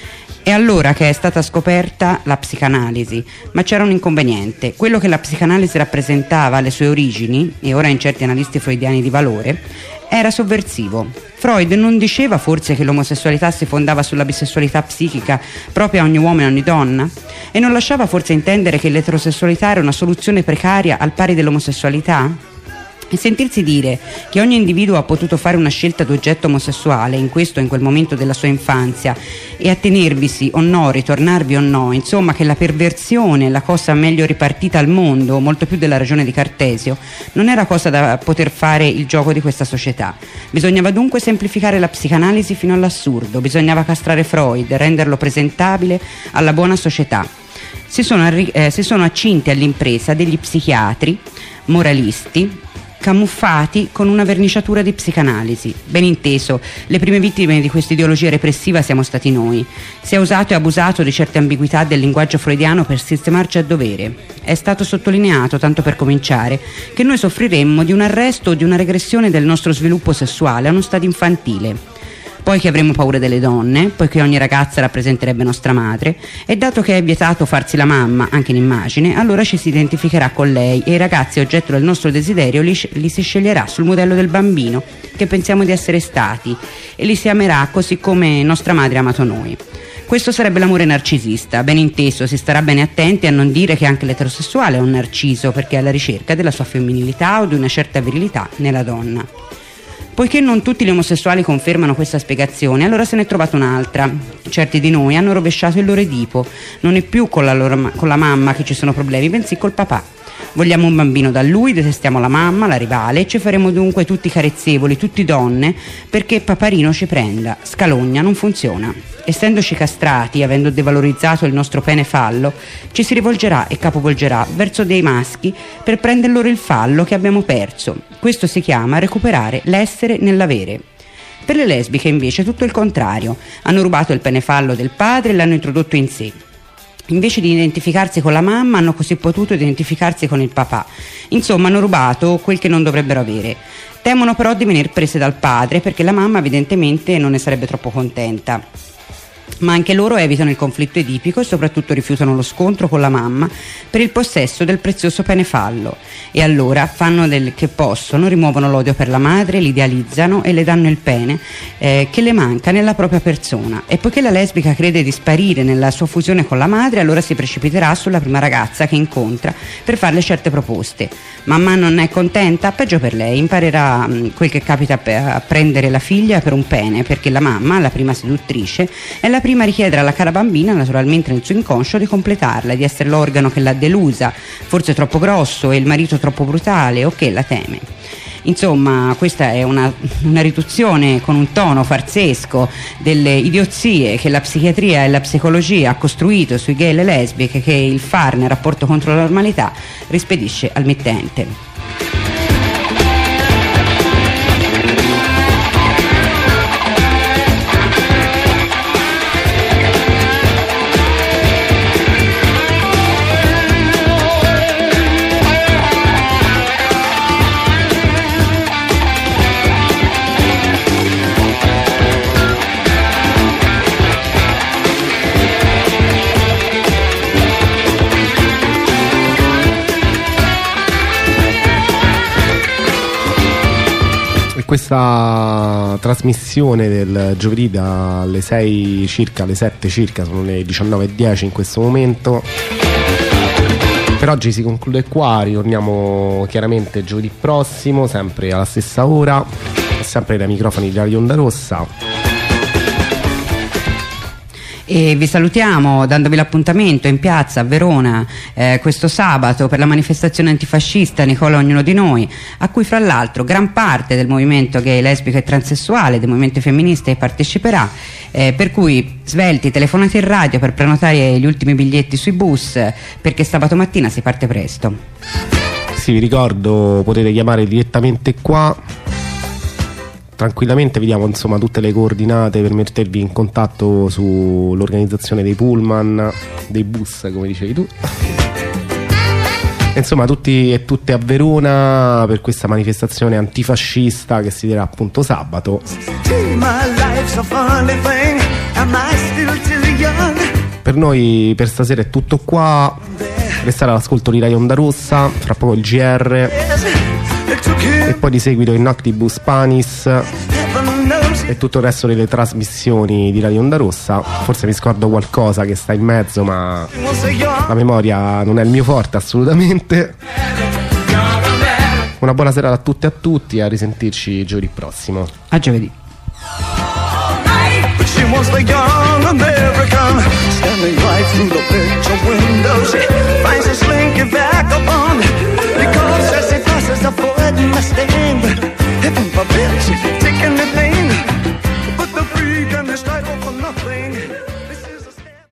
È allora che è stata scoperta la psicanalisi, ma c'era un inconveniente. Quello che la psicanalisi rappresentava alle sue origini, e ora in certi analisti freudiani di valore, era sovversivo. Freud non diceva forse che l'omosessualità si fondava sulla bisessualità psichica propria a ogni uomo e a ogni donna? E non lasciava forse intendere che l'eterosessualità era una soluzione precaria al pari dell'omosessualità? E sentirsi dire che ogni individuo ha potuto fare una scelta d'oggetto omosessuale in questo o in quel momento della sua infanzia e attenervisi o no, ritornarvi o no, insomma che la perversione è la cosa meglio ripartita al mondo, molto più della ragione di Cartesio, non era cosa da poter fare il gioco di questa società. Bisognava dunque semplificare la psicanalisi fino all'assurdo, bisognava castrare Freud, renderlo presentabile alla buona società. Si sono, arri- eh, si sono accinti all'impresa degli psichiatri, moralisti, camuffati con una verniciatura di psicanalisi. Ben inteso, le prime vittime di questa ideologia repressiva siamo stati noi. Si è usato e abusato di certe ambiguità del linguaggio freudiano per sistemarci a dovere. È stato sottolineato, tanto per cominciare, che noi soffriremmo di un arresto o di una regressione del nostro sviluppo sessuale a uno stadio infantile. Poi che avremmo paura delle donne, poiché ogni ragazza rappresenterebbe nostra madre, e dato che è vietato farsi la mamma, anche in immagine, allora ci si identificherà con lei e i ragazzi oggetto del nostro desiderio li, li si sceglierà sul modello del bambino che pensiamo di essere stati e li si amerà così come nostra madre ha amato noi. Questo sarebbe l'amore narcisista, ben inteso, si starà bene attenti a non dire che anche l'eterosessuale è un narciso perché è alla ricerca della sua femminilità o di una certa virilità nella donna. Poiché non tutti gli omosessuali confermano questa spiegazione, allora se ne è trovata un'altra. Certi di noi hanno rovesciato il loro Edipo. Non è più con la, loro, con la mamma che ci sono problemi, bensì col papà. Vogliamo un bambino da lui, detestiamo la mamma, la rivale, e ci faremo dunque tutti carezzevoli, tutti donne, perché paparino ci prenda. Scalogna, non funziona. Essendoci castrati, avendo devalorizzato il nostro pene fallo, ci si rivolgerà e capovolgerà verso dei maschi per prendere loro il fallo che abbiamo perso. Questo si chiama recuperare l'essere nell'avere. Per le lesbiche invece tutto il contrario. Hanno rubato il pene fallo del padre e l'hanno introdotto in sé. Invece di identificarsi con la mamma hanno così potuto identificarsi con il papà. Insomma, hanno rubato quel che non dovrebbero avere. Temono però di venir prese dal padre perché la mamma evidentemente non ne sarebbe troppo contenta. Ma anche loro evitano il conflitto edipico e soprattutto rifiutano lo scontro con la mamma per il possesso del prezioso pene fallo. E allora fanno del che possono, rimuovono l'odio per la madre, l'idealizzano e le danno il pene eh, che le manca nella propria persona. E poiché la lesbica crede di sparire nella sua fusione con la madre, allora si precipiterà sulla prima ragazza che incontra per farle certe proposte. Mamma non è contenta? Peggio per lei, imparerà mh, quel che capita a prendere la figlia per un pene, perché la mamma, la prima seduttrice, è la prima a richiedere alla cara bambina, naturalmente nel suo inconscio, di completarla, di essere l'organo che l'ha delusa, forse troppo grosso e il marito troppo brutale o che la teme. Insomma, questa è una, una riduzione con un tono farsesco delle idiozie che la psichiatria e la psicologia ha costruito sui gay e le lesbiche, che il F A R nel rapporto contro la normalità rispedisce al mittente. questa trasmissione del giovedì dalle sei circa alle sette circa, sono le diciannove e dieci in questo momento. Per oggi si conclude qua, ritorniamo chiaramente giovedì prossimo, sempre alla stessa ora, sempre dai microfoni di Radio Onda Rossa. E vi salutiamo dandovi l'appuntamento in piazza a Verona eh, questo sabato per la manifestazione antifascista Nicola Ognuno di Noi, a cui fra l'altro gran parte del movimento gay, lesbico e transessuale, del movimento femminista parteciperà, eh, per cui svelti, telefonate in radio per prenotare gli ultimi biglietti sui bus, perché sabato mattina si parte presto. Sì, vi ricordo, potete chiamare direttamente qua. Tranquillamente vi diamo insomma tutte le coordinate per mettervi in contatto sull'organizzazione dei pullman, dei bus come dicevi tu. E insomma tutti e tutte a Verona per questa manifestazione antifascista che si terrà appunto sabato. Per noi per stasera è tutto qua, restare all'ascolto di Radio Onda Rossa, fra poco il G R e poi di seguito il Noctibus Panis e tutto il resto delle trasmissioni di Radio Onda Rossa. Forse mi scordo qualcosa che sta in mezzo, ma la memoria non è il mio forte assolutamente. Una buona serata a tutte e a tutti e a risentirci giovedì prossimo. A giovedì. Because as he passes the foot in my stand, heaven forbid she